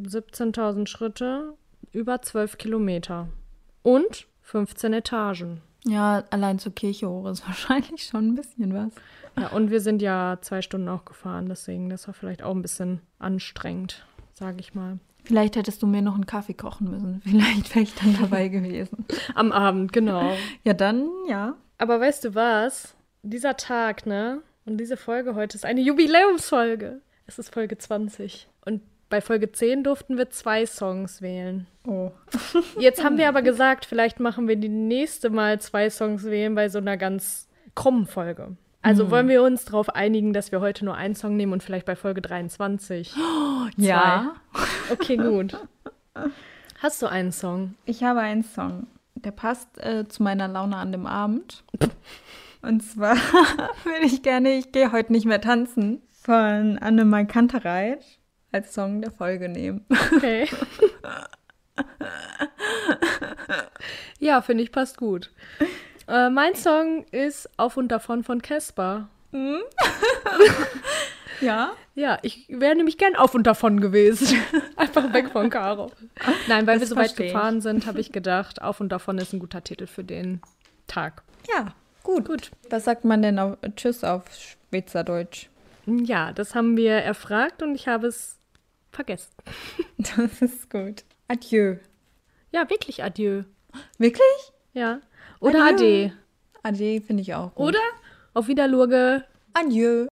B: 17.000 Schritte, über 12 Kilometer und 15 Etagen.
A: Ja, allein zur Kirche hoch ist wahrscheinlich schon ein bisschen was.
B: Ja, und wir sind ja 2 Stunden auch gefahren, deswegen das war vielleicht auch ein bisschen anstrengend, sage ich mal.
A: Vielleicht hättest du mir noch einen Kaffee kochen müssen. Vielleicht wäre ich dann dabei gewesen.
B: Am Abend, genau.
A: Ja, dann, ja.
B: Aber weißt du was? Dieser Tag, ne? Und diese Folge heute ist eine Jubiläumsfolge. Es ist Folge 20. Und bei Folge 10 durften wir 2 Songs wählen.
A: Oh.
B: Jetzt haben wir aber gesagt, vielleicht machen wir die nächste Mal 2 Songs wählen bei so einer ganz krummen Folge. Also wollen wir uns darauf einigen, dass wir heute nur einen Song nehmen und vielleicht bei Folge 23
A: Ja.
B: Okay, gut. Hast du einen Song?
A: Ich habe einen Song, der passt zu meiner Laune an dem Abend. Und zwar würde ich gerne Ich gehe heute nicht mehr tanzen von Annemai Kantereit als Song der Folge nehmen.
B: Okay. Ja, finde ich, passt gut. Mein Song ist Auf und Davon von Casper.
A: Ja?
B: Ja, ich wäre nämlich gern auf und davon gewesen. Einfach weg von Caro. Nein, weil
A: Das
B: wir so weit
A: verstehe ich.
B: gefahren sind, habe ich gedacht, auf und davon ist ein guter Titel für den Tag.
A: Ja, gut.
B: Gut.
A: Was sagt man denn auf Tschüss auf Schweizerdeutsch?
B: Ja, das haben wir erfragt und ich habe es vergessen.
A: Das ist gut. Adieu.
B: Ja, wirklich Adieu.
A: Wirklich?
B: Ja. Oder
A: Adieu.
B: Ade.
A: Adieu finde ich auch gut.
B: Oder auf Wiederlurge.
A: Adieu.